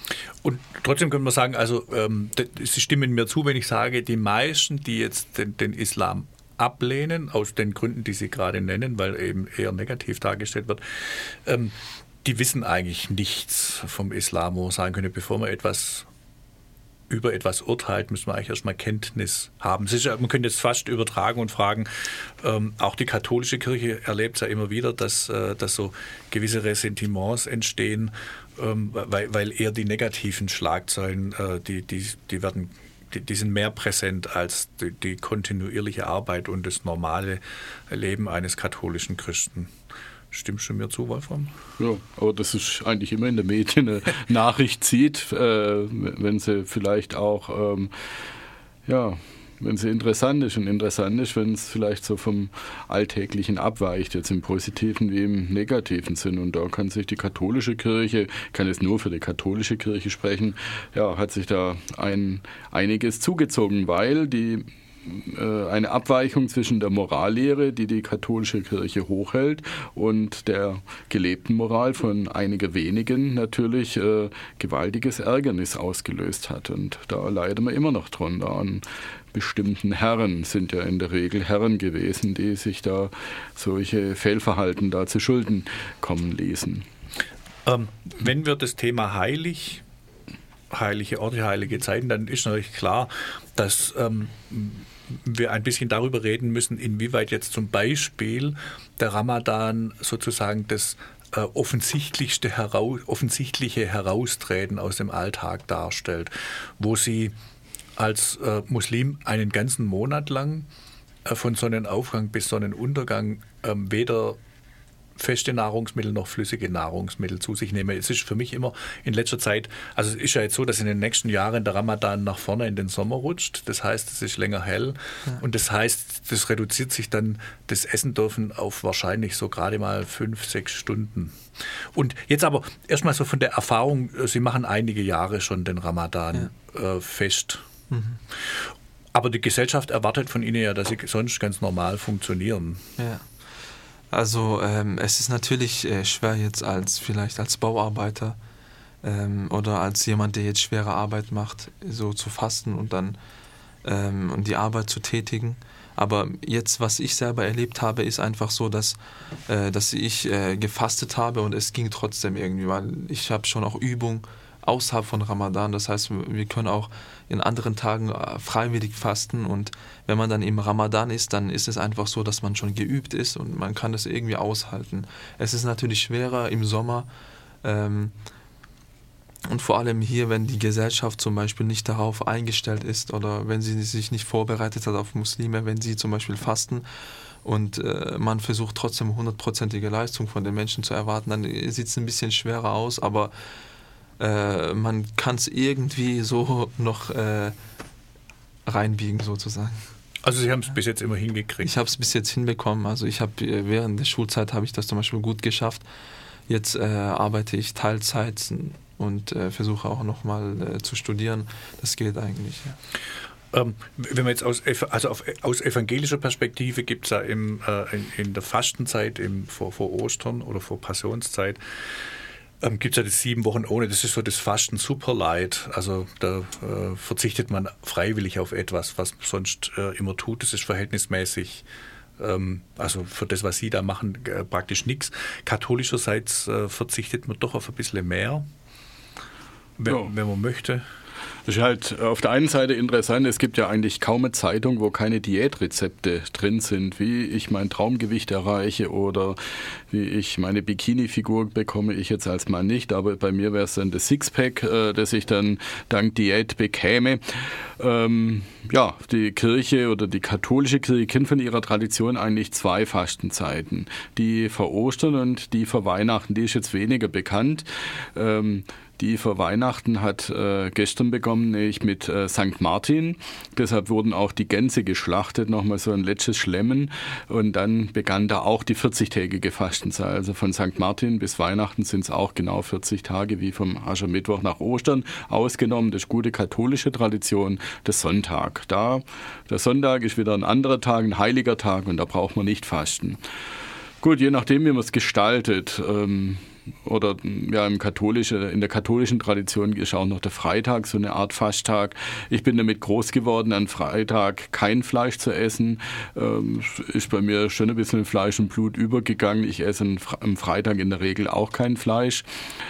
Und trotzdem können wir sagen, also ähm, Sie stimmen mir zu, wenn ich sage, die meisten, die jetzt den, den Islam ablehnen, aus den Gründen, die Sie gerade nennen, weil eben eher negativ dargestellt wird, ähm, die wissen eigentlich nichts vom Islam, wo man sagen könnte, bevor man etwas über etwas urteilt, müssen wir eigentlich erstmal Kenntnis haben. Es ist ja, man könnte jetzt fast übertragen und fragen, ähm, auch die katholische Kirche erlebt es ja immer wieder, dass, äh, dass so gewisse Ressentiments entstehen, ähm, weil, weil eher die negativen Schlagzeilen, äh, die, die, die werden Die, die sind mehr präsent als die, die kontinuierliche Arbeit und das normale Leben eines katholischen Christen. Stimmst du mir zu, Wolfram? Ja, aber das ist eigentlich immer in der Medien eine Nachricht zieht, äh, wenn sie vielleicht auch, ähm, ja, wenn sie interessant ist. Und interessant ist, wenn es vielleicht so vom Alltäglichen abweicht, jetzt im positiven wie im negativen Sinn. Und da kann sich die katholische Kirche, ich kann jetzt nur für die katholische Kirche sprechen, ja, hat sich da ein, einiges zugezogen, weil die eine Abweichung zwischen der Morallehre, die die katholische Kirche hochhält, und der gelebten Moral von einigen wenigen natürlich äh, gewaltiges Ärgernis ausgelöst hat. Und da leiden wir immer noch drunter an bestimmten Herren, sind ja in der Regel Herren gewesen, die sich da solche Fehlverhalten da zu Schulden kommen ließen. Ähm, wenn wir das Thema heilig heilige Orte, heilige Zeiten, dann ist natürlich klar, dass ähm, wir ein bisschen darüber reden müssen, inwieweit jetzt zum Beispiel der Ramadan sozusagen das äh, offensichtlichste Heraus, offensichtliche Heraustreten aus dem Alltag darstellt, wo Sie als äh, Muslim einen ganzen Monat lang äh, von Sonnenaufgang bis Sonnenuntergang äh, weder feste Nahrungsmittel noch flüssige Nahrungsmittel zu sich nehmen. Es ist für mich immer in letzter Zeit, also es ist ja jetzt so, dass in den nächsten Jahren der Ramadan nach vorne in den Sommer rutscht. Das heißt, es ist länger hell ja. Und das heißt, das reduziert sich dann das Essen dürfen auf wahrscheinlich so gerade mal fünf, sechs Stunden. Und jetzt aber erstmal so von der Erfahrung, Sie machen einige Jahre schon den Ramadan ja. äh, fest. Mhm. Aber die Gesellschaft erwartet von Ihnen ja, dass Sie sonst ganz normal funktionieren. Ja. Also ähm, es ist natürlich äh, schwer jetzt als vielleicht als Bauarbeiter ähm, oder als jemand, der jetzt schwere Arbeit macht, so zu fasten und dann ähm, und die Arbeit zu tätigen. Aber jetzt, was ich selber erlebt habe, ist einfach so, dass, äh, dass ich äh, gefastet habe und es ging trotzdem irgendwie, weil ich habe schon auch Übung außerhalb von Ramadan. Das heißt, wir können auch in anderen Tagen freiwillig fasten und wenn man dann im Ramadan ist, dann ist es einfach so, dass man schon geübt ist und man kann das irgendwie aushalten. Es ist natürlich schwerer im Sommer ähm, und vor allem hier, wenn die Gesellschaft zum Beispiel nicht darauf eingestellt ist oder wenn sie sich nicht vorbereitet hat auf Muslime, wenn sie zum Beispiel fasten und äh, man versucht trotzdem hundertprozentige Leistung von den Menschen zu erwarten, dann sieht es ein bisschen schwerer aus, aber Äh, man kann es irgendwie so noch äh, reinbiegen sozusagen. Also Sie haben es bis jetzt immer hingekriegt? Ich habe es bis jetzt hinbekommen. Also ich habe während der Schulzeit habe ich das zum Beispiel gut geschafft. Jetzt äh, arbeite ich Teilzeit und äh, versuche auch nochmal äh, zu studieren. Das geht eigentlich, ja. Ähm, wenn man jetzt aus, also auf, aus evangelischer Perspektive gibt es ja im, äh, in, in der Fastenzeit im, vor, vor Ostern oder vor Passionszeit Ähm, gibt es ja das sieben Wochen ohne, das ist so das Fasten Superlight, also da äh, verzichtet man freiwillig auf etwas, was man sonst äh, immer tut, das ist verhältnismäßig Ähm, also für das, was Sie da machen, äh, praktisch nichts. Katholischerseits äh, verzichtet man doch auf ein bisschen mehr, wenn, ja. wenn man möchte. Das ist halt auf der einen Seite interessant, es gibt ja eigentlich kaum eine Zeitung, wo keine Diätrezepte drin sind, wie ich mein Traumgewicht erreiche oder wie ich meine Bikini-Figur bekomme, ich jetzt als Mann nicht, aber bei mir wäre es dann das Sixpack, äh, das ich dann dank Diät bekäme. Ähm, ja, die Kirche oder die katholische Kirche kennt von ihrer Tradition eigentlich zwei Fastenzeiten. Die vor Ostern und die vor Weihnachten, die ist jetzt weniger bekannt. Ähm, Die vor Weihnachten hat äh, gestern begonnen, nämlich mit äh, Sankt Martin. Deshalb wurden auch die Gänse geschlachtet, nochmal so ein letztes Schlemmen. Und dann begann da auch die vierzigtägige Fastenzeit. Also von Sankt Martin bis Weihnachten sind es auch genau vierzig Tage, wie vom Aschermittwoch nach Ostern. Ausgenommen, das ist gute katholische Tradition, der Sonntag. Da, der Sonntag ist wieder ein anderer Tag, ein heiliger Tag und da braucht man nicht fasten. Gut, je nachdem, wie man es gestaltet, ähm, oder ja, im katholische, in der katholischen Tradition ist auch noch der Freitag so eine Art Fasttag. Ich bin damit groß geworden, an Freitag kein Fleisch zu essen. Ähm, ist bei mir schon ein bisschen Fleisch und Blut übergegangen. Ich esse am Freitag in der Regel auch kein Fleisch.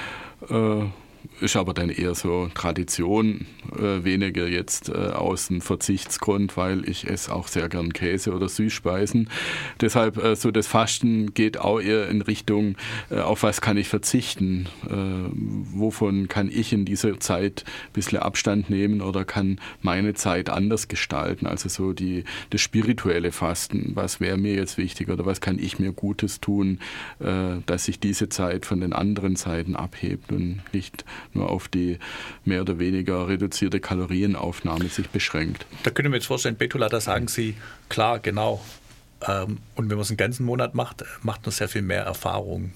Äh, Ist aber dann eher so Tradition, äh, weniger jetzt äh, aus dem Verzichtsgrund, weil ich esse auch sehr gern Käse oder Süßspeisen. Deshalb äh, so das Fasten geht auch eher in Richtung, äh, auf was kann ich verzichten, äh, wovon kann ich in dieser Zeit ein bisschen Abstand nehmen oder kann meine Zeit anders gestalten. Also so die, das spirituelle Fasten, was wäre mir jetzt wichtig oder was kann ich mir Gutes tun, äh, dass sich diese Zeit von den anderen Zeiten abhebt und nicht nur auf die mehr oder weniger reduzierte Kalorienaufnahme sich beschränkt. Da können wir jetzt vorstellen, Betula, da sagen Sie, klar, genau. Ähm, und wenn man es einen ganzen Monat macht, macht man sehr viel mehr Erfahrung.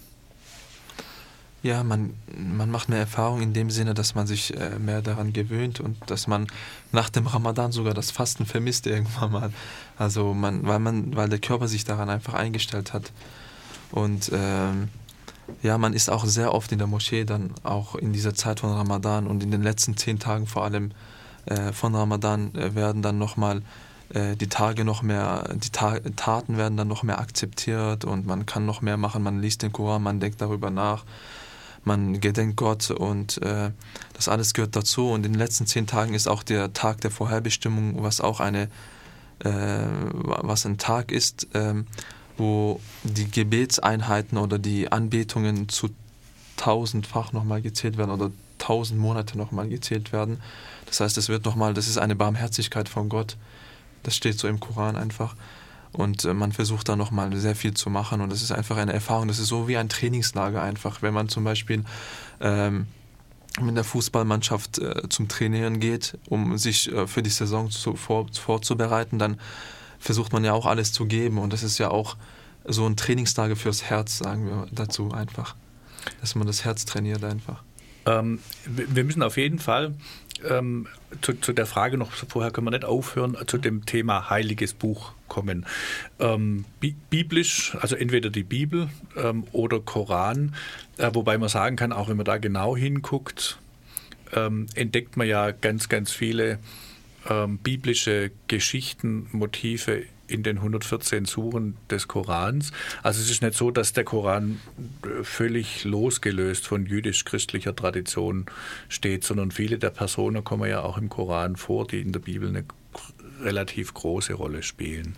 Ja, man, man macht mehr Erfahrung in dem Sinne, dass man sich äh, mehr daran gewöhnt und dass man nach dem Ramadan sogar das Fasten vermisst irgendwann mal. Also man, weil man, weil der Körper sich daran einfach eingestellt hat. Und ähm, ja, man ist auch sehr oft in der Moschee, dann auch in dieser Zeit von Ramadan und in den letzten zehn Tagen vor allem äh, von Ramadan äh, werden dann nochmal äh, die Tage noch mehr, die Ta- Taten werden dann noch mehr akzeptiert und man kann noch mehr machen, man liest den Koran, man denkt darüber nach, man gedenkt Gott und äh, das alles gehört dazu und in den letzten zehn Tagen ist auch der Tag der Vorherbestimmung, was auch eine, äh, was ein Tag ist, ähm, wo die Gebetseinheiten oder die Anbetungen zu tausendfach nochmal gezählt werden oder tausend Monate nochmal gezählt werden. Das heißt, es wird nochmal, das ist eine Barmherzigkeit von Gott. Das steht so im Koran einfach. Und äh, man versucht da nochmal sehr viel zu machen und das ist einfach eine Erfahrung. Das ist so wie ein Trainingslager einfach. Wenn man zum Beispiel ähm, mit der Fußballmannschaft äh, zum Trainieren geht, um sich äh, für die Saison zu, vor, vorzubereiten, dann versucht man ja auch alles zu geben und das ist ja auch so ein Trainingslager fürs Herz, sagen wir dazu einfach, dass man das Herz trainiert einfach. Ähm, wir müssen auf jeden Fall ähm, zu, zu der Frage noch, vorher können wir nicht aufhören, zu dem Thema Heiliges Buch kommen. Ähm, bi- biblisch, also entweder die Bibel ähm, oder Koran, äh, wobei man sagen kann, auch wenn man da genau hinguckt, ähm, entdeckt man ja ganz, ganz viele Ähm, biblische Geschichten, Motive in den hundertvierzehn Suren des Korans. Also es ist nicht so, dass der Koran völlig losgelöst von jüdisch-christlicher Tradition steht, sondern viele der Personen kommen ja auch im Koran vor, die in der Bibel eine relativ große Rolle spielen.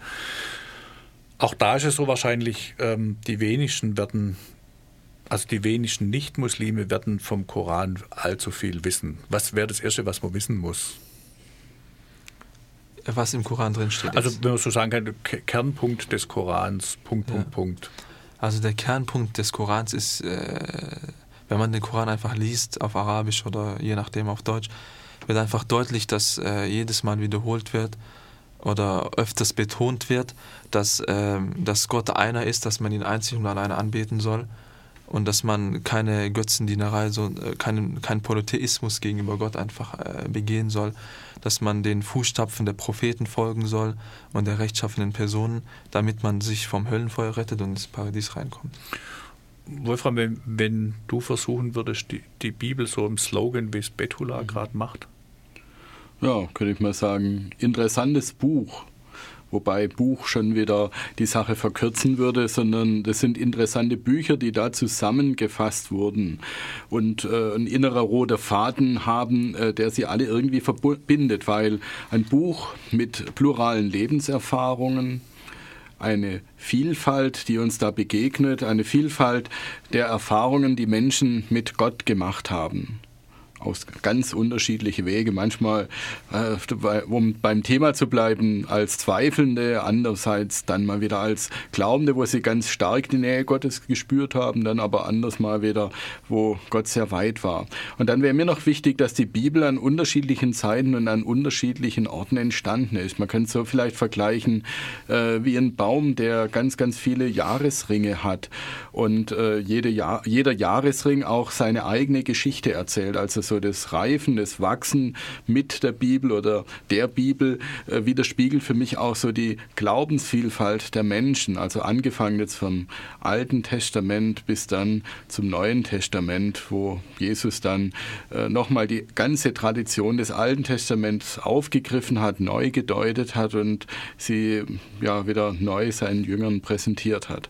Auch da ist es so wahrscheinlich, ähm, die wenigsten werden, also die wenigsten Nicht-Muslime werden vom Koran allzu viel wissen. Was wäre das Erste, was man wissen muss? Was im Koran drin steht. Also wenn man so sagen kann, K- Kernpunkt des Korans, Punkt, Punkt, ja. Punkt. Also der Kernpunkt des Korans ist, äh, wenn man den Koran einfach liest, auf Arabisch oder je nachdem auf Deutsch, wird einfach deutlich, dass äh, jedes Mal wiederholt wird oder öfters betont wird, dass, äh, dass Gott einer ist, dass man ihn einzig und alleine anbeten soll und dass man keine Götzendienerei, so, äh, keinen kein Polytheismus gegenüber Gott einfach äh, begehen soll, dass man den Fußstapfen der Propheten folgen soll und der rechtschaffenen Personen, damit man sich vom Höllenfeuer rettet und ins Paradies reinkommt. Wolfram, wenn, wenn du versuchen würdest, die, die Bibel so im Slogan, wie es Betula gerade macht? Ja, könnte ich mal sagen, interessantes Buch, wobei Buch schon wieder die Sache verkürzen würde, sondern das sind interessante Bücher, die da zusammengefasst wurden und äh, ein innerer roter Faden haben, äh, der sie alle irgendwie verbindet, weil ein Buch mit pluralen Lebenserfahrungen, eine Vielfalt, die uns da begegnet, eine Vielfalt der Erfahrungen, die Menschen mit Gott gemacht haben. Aus ganz unterschiedliche Wege, manchmal, äh, um beim Thema zu bleiben, als Zweifelnde, andererseits dann mal wieder als Glaubende, wo sie ganz stark die Nähe Gottes gespürt haben, dann aber anders mal wieder, wo Gott sehr weit war. Und dann wäre mir noch wichtig, dass die Bibel an unterschiedlichen Zeiten und an unterschiedlichen Orten entstanden ist. Man kann es so vielleicht vergleichen äh, wie ein Baum, der ganz, ganz viele Jahresringe hat und äh, jede Jahr, jeder Jahresring auch seine eigene Geschichte erzählt, also so das Reifen, das Wachsen mit der Bibel oder der Bibel äh, widerspiegelt für mich auch so die Glaubensvielfalt der Menschen, also angefangen jetzt vom Alten Testament bis dann zum Neuen Testament, wo Jesus dann äh, nochmal die ganze Tradition des Alten Testaments aufgegriffen hat, neu gedeutet hat und sie ja wieder neu seinen Jüngern präsentiert hat.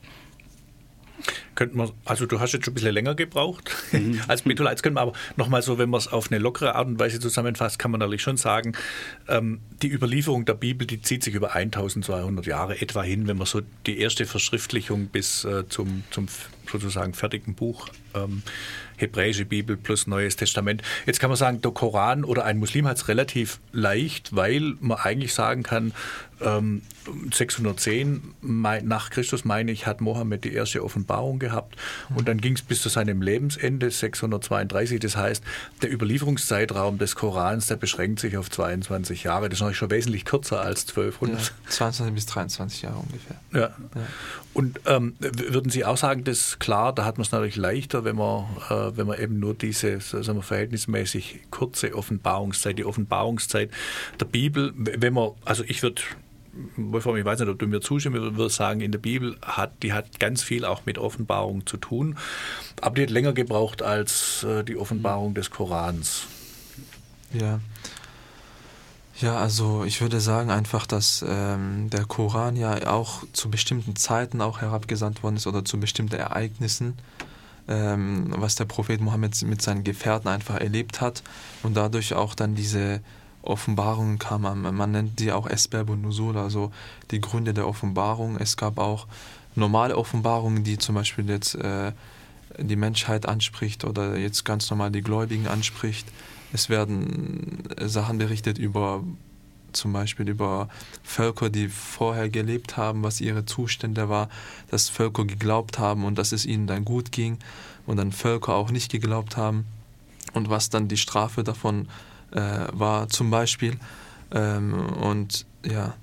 Könnten wir, also du hast jetzt schon ein bisschen länger gebraucht mhm. als Methola. Jetzt können wir aber nochmal so, wenn man es auf eine lockere Art und Weise zusammenfasst, kann man natürlich schon sagen, ähm, die Überlieferung der Bibel, die zieht sich über eintausendzweihundert Jahre etwa hin, wenn man so die erste Verschriftlichung bis äh, zum, zum sozusagen fertigen Buch, ähm, hebräische Bibel plus Neues Testament. Jetzt kann man sagen, der Koran oder ein Muslim hat es relativ leicht, weil man eigentlich sagen kann, ähm, sechshundertzehn nach Christus, meine ich, hat Mohammed die erste Offenbarung gehabt und dann ging es bis zu seinem Lebensende, sechshundertzweiunddreißig. Das heißt, der Überlieferungszeitraum des Korans, der beschränkt sich auf zweiundzwanzig Jahre. Das ist natürlich schon wesentlich kürzer als zwölfhundert. Ja, zweiundzwanzig bis dreiundzwanzig Jahre ungefähr. Ja. ja. Und ähm, würden Sie auch sagen, das klar, da hat man es natürlich leichter, wenn man, äh, wenn man eben nur diese, sagen wir, verhältnismäßig kurze Offenbarungszeit, die Offenbarungszeit der Bibel, wenn man, also ich würde, Wolfram, ich weiß nicht, ob du mir zustimmen würdest, würde sagen, in der Bibel hat, die hat ganz viel auch mit Offenbarung zu tun, aber die hat länger gebraucht als äh, die Offenbarung des Korans. Ja. Ja, also ich würde sagen einfach, dass ähm, der Koran ja auch zu bestimmten Zeiten auch herabgesandt worden ist oder zu bestimmten Ereignissen, ähm, was der Prophet Mohammed mit seinen Gefährten einfach erlebt hat und dadurch auch dann diese Offenbarungen kamen. Man nennt die auch Esbab und Nuzul, also die Gründe der Offenbarung. Es gab auch normale Offenbarungen, die zum Beispiel jetzt äh, die Menschheit anspricht oder jetzt ganz normal die Gläubigen anspricht. Es werden Sachen berichtet über zum Beispiel über Völker, die vorher gelebt haben, was ihre Zustände war, dass Völker geglaubt haben und dass es ihnen dann gut ging und dann Völker auch nicht geglaubt haben und was dann die Strafe davon äh, war zum Beispiel. Ähm, und ja.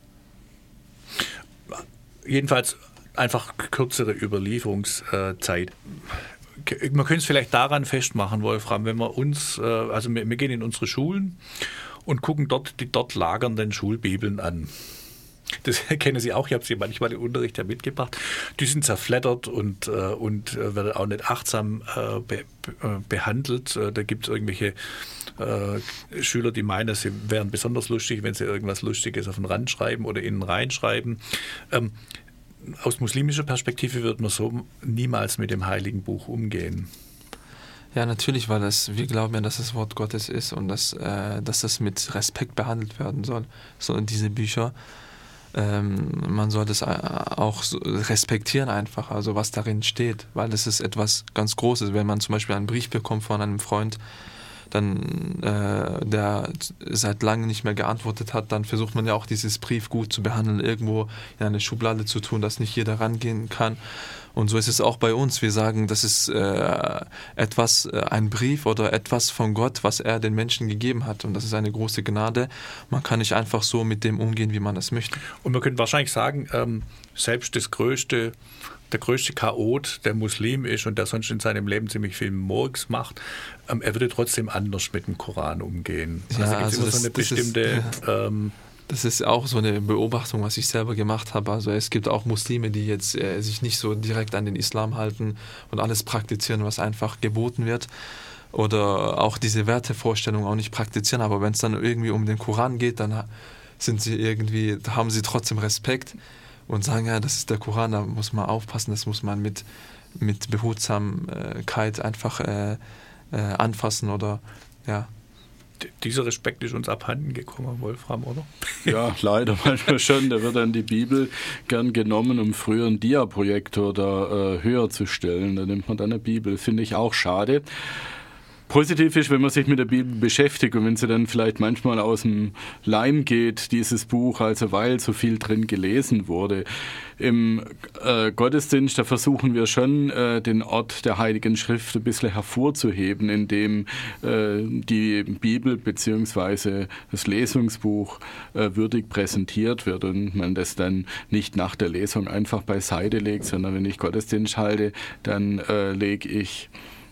Jedenfalls einfach kürzere Überlieferungszeit. Man könnte es vielleicht daran festmachen, Wolfram, wenn wir uns, also wir, wir gehen in unsere Schulen und gucken dort die dort lagernden Schulbibeln an. Das kennen Sie auch, ich habe sie manchmal im Unterricht ja mitgebracht. Die sind zerfleddert und, und werden auch nicht achtsam be, behandelt. Da gibt es irgendwelche äh, Schüler, die meinen, sie wären besonders lustig, wenn sie irgendwas Lustiges auf den Rand schreiben oder innen reinschreiben. Ähm, Aus muslimischer Perspektive wird man so niemals mit dem Heiligen Buch umgehen. Ja, natürlich, weil das, wir glauben ja, dass das Wort Gottes ist und dass, äh, dass das mit Respekt behandelt werden soll. So diese Bücher. Ähm, man soll das auch so respektieren einfach, also was darin steht, weil das ist etwas ganz Großes. Wenn man zum Beispiel einen Brief bekommt von einem Freund, dann äh, der seit langem nicht mehr geantwortet hat, dann versucht man ja auch dieses Brief gut zu behandeln, irgendwo in eine Schublade zu tun, dass nicht jeder rangehen kann. Und so ist es auch bei uns. Wir sagen, das ist äh, etwas, äh, ein Brief oder etwas von Gott, was er den Menschen gegeben hat. Und das ist eine große Gnade. Man kann nicht einfach so mit dem umgehen, wie man das möchte. Und man könnte wahrscheinlich sagen, ähm, selbst das größte der größte Chaot, der Muslim ist und der sonst in seinem Leben ziemlich viel Murks macht, ähm, er würde trotzdem anders mit dem Koran umgehen. Ja, also gibt es also immer das, so eine das bestimmte... Ist, ja. ähm, das ist auch so eine Beobachtung, was ich selber gemacht habe. Also es gibt auch Muslime, die jetzt äh, sich nicht so direkt an den Islam halten und alles praktizieren, was einfach geboten wird. Oder auch diese Wertevorstellung auch nicht praktizieren. Aber wenn es dann irgendwie um den Koran geht, dann sind sie irgendwie, haben sie trotzdem Respekt und sagen, ja, das ist der Koran, da muss man aufpassen, das muss man mit, mit Behutsamkeit einfach äh, äh, anfassen oder ja. Dieser Respekt ist uns abhanden gekommen, Wolfram, oder? Ja, leider manchmal schon. Da wird dann die Bibel gern genommen, um früher einen Diaprojektor da äh, höher zu stellen. Da nimmt man dann eine Bibel. Finde ich auch schade. Positiv ist, wenn man sich mit der Bibel beschäftigt und wenn sie dann vielleicht manchmal aus dem Leim geht, dieses Buch, also weil so viel drin gelesen wurde. Im äh, Gottesdienst, da versuchen wir schon, äh, den Ort der Heiligen Schrift ein bisschen hervorzuheben, indem äh, die Bibel bzw. das Lesungsbuch äh, würdig präsentiert wird und man das dann nicht nach der Lesung einfach beiseite legt, sondern wenn ich Gottesdienst halte, dann äh, lege ich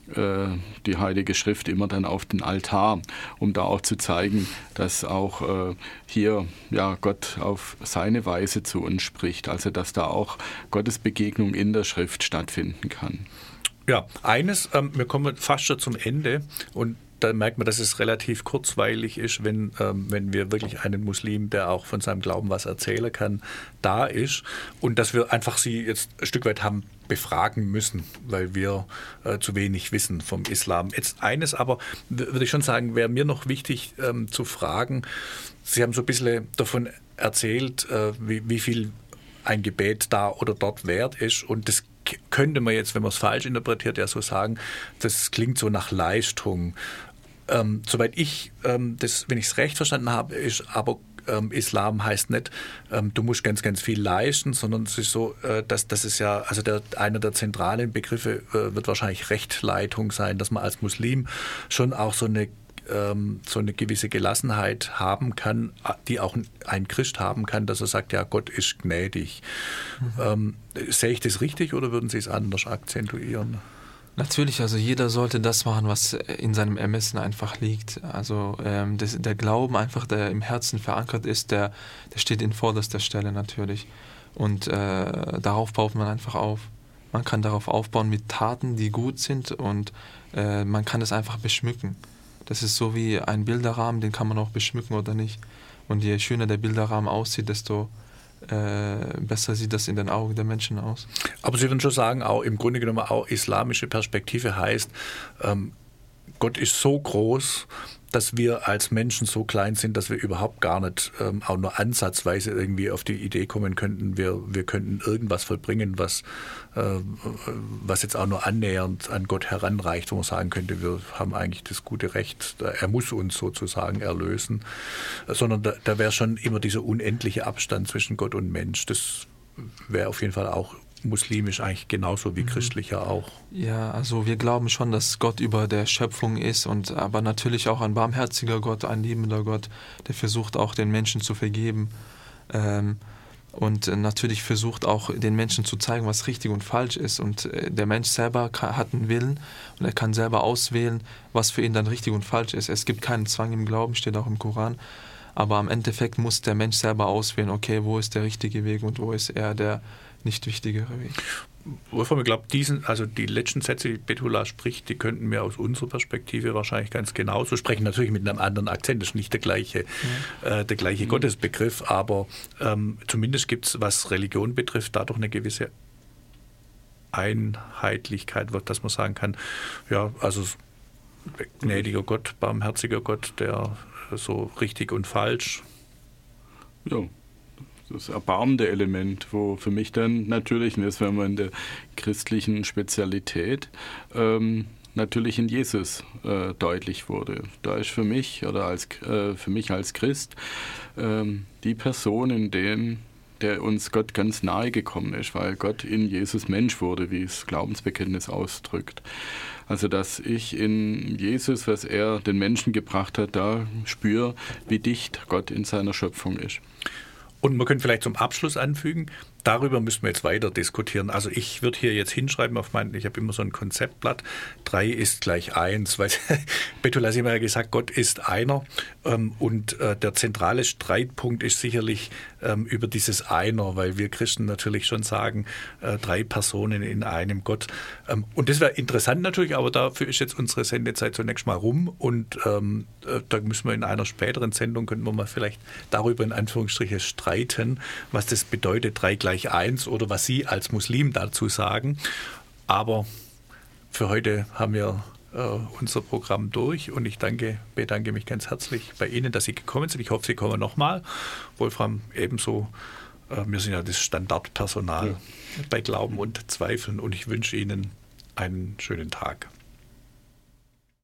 die Heilige Schrift immer dann auf den Altar, um da auch zu zeigen, dass auch äh, hier ja, Gott auf seine Weise zu uns spricht, also dass da auch Gottes Begegnung in der Schrift stattfinden kann. Ja, eines, ähm, wir kommen fast schon zum Ende und da merkt man, dass es relativ kurzweilig ist, wenn, ähm, wenn wir wirklich einen Muslim, der auch von seinem Glauben was erzählen kann, da ist und dass wir einfach sie jetzt ein Stück weit haben befragen müssen, weil wir äh, zu wenig wissen vom Islam. Jetzt eines aber, würde ich schon sagen, wäre mir noch wichtig ähm, zu fragen, Sie haben so ein bisschen davon erzählt, äh, wie, wie viel ein Gebet da oder dort wert ist und das könnte man jetzt, wenn man es falsch interpretiert, ja so sagen, das klingt so nach Leistung. Ähm, soweit ich, ähm, das, wenn ich es recht verstanden habe, ist aber ähm, Islam heißt nicht, ähm, du musst ganz, ganz viel leisten, sondern es ist so, äh, dass das ist ja, also der, einer der zentralen Begriffe äh, wird wahrscheinlich Rechtleitung sein, dass man als Muslim schon auch so eine ähm, so eine gewisse Gelassenheit haben kann, die auch ein Christ haben kann, dass er sagt, ja, Gott ist gnädig. Mhm. Ähm, sehe ich das richtig oder würden Sie es anders akzentuieren? Natürlich, also jeder sollte das machen, was in seinem Ermessen einfach liegt. Also ähm, das, der Glauben einfach, der im Herzen verankert ist, der, der steht in vorderster Stelle natürlich. Und äh, darauf baut man einfach auf. Man kann darauf aufbauen mit Taten, die gut sind und äh, man kann es einfach beschmücken. Das ist so wie ein Bilderrahmen, den kann man auch beschmücken oder nicht. Und je schöner der Bilderrahmen aussieht, desto Äh, besser sieht das in den Augen der Menschen aus. Aber Sie würden schon sagen, auch im Grunde genommen auch islamische Perspektive heißt, ähm, Gott ist so groß, dass wir als Menschen so klein sind, dass wir überhaupt gar nicht ähm, auch nur ansatzweise irgendwie auf die Idee kommen könnten, wir, wir könnten irgendwas vollbringen, was, äh, was jetzt auch nur annähernd an Gott heranreicht, wo man sagen könnte, wir haben eigentlich das gute Recht, er muss uns sozusagen erlösen, sondern da, da wäre schon immer dieser unendliche Abstand zwischen Gott und Mensch. Das wäre auf jeden Fall auch muslimisch eigentlich genauso wie christlicher auch. Ja, also wir glauben schon, dass Gott über der Schöpfung ist, und aber natürlich auch ein barmherziger Gott, ein liebender Gott, der versucht auch den Menschen zu vergeben ähm, und natürlich versucht auch den Menschen zu zeigen, was richtig und falsch ist, und äh, der Mensch selber kann, hat einen Willen und er kann selber auswählen, was für ihn dann richtig und falsch ist. Es gibt keinen Zwang im Glauben, steht auch im Koran, aber am Endeffekt muss der Mensch selber auswählen, okay, wo ist der richtige Weg und wo ist eher der nicht wichtigere Weg. Wolfram, ich glaube, diesen, also die letzten Sätze, die Betula spricht, die könnten wir aus unserer Perspektive wahrscheinlich ganz genauso sprechen. Natürlich mit einem anderen Akzent, das ist nicht der gleiche, ja. äh, der gleiche mhm. Gottesbegriff, aber ähm, zumindest gibt es, was Religion betrifft, dadurch eine gewisse Einheitlichkeit, dass man sagen kann, ja, also gnädiger Gott, barmherziger Gott, der so richtig und falsch. Ja. Das erbarmende Element, wo für mich dann natürlich, und das wäre mal in der christlichen Spezialität, ähm, natürlich in Jesus äh, deutlich wurde. Da ist für mich oder als äh, für mich als Christ ähm, die Person, in dem der uns Gott ganz nahe gekommen ist, weil Gott in Jesus Mensch wurde, wie es Glaubensbekenntnis ausdrückt. Also dass ich in Jesus, was er den Menschen gebracht hat, da spüre, wie dicht Gott in seiner Schöpfung ist. Und man könnte vielleicht zum Abschluss anfügen, darüber müssen wir jetzt weiter diskutieren. Also ich würde hier jetzt hinschreiben auf mein, ich habe immer so ein Konzeptblatt, drei ist gleich eins, weil Betula hat immer ja gesagt, Gott ist einer ähm, und äh, der zentrale Streitpunkt ist sicherlich ähm, über dieses Einer, weil wir Christen natürlich schon sagen, äh, drei Personen in einem Gott. Ähm, und das wäre interessant natürlich, aber dafür ist jetzt unsere Sendezeit zunächst mal rum und ähm, äh, da müssen wir in einer späteren Sendung, könnten wir mal vielleicht darüber in Anführungsstriche streiten, was das bedeutet, drei gleich eins oder was Sie als Muslim dazu sagen. Aber für heute haben wir äh, unser Programm durch und ich danke, bedanke mich ganz herzlich bei Ihnen, dass Sie gekommen sind. Ich hoffe, Sie kommen nochmal. Wolfram, ebenso. Äh, wir sind ja das Standardpersonal ja. bei Glauben und Zweifeln und ich wünsche Ihnen einen schönen Tag.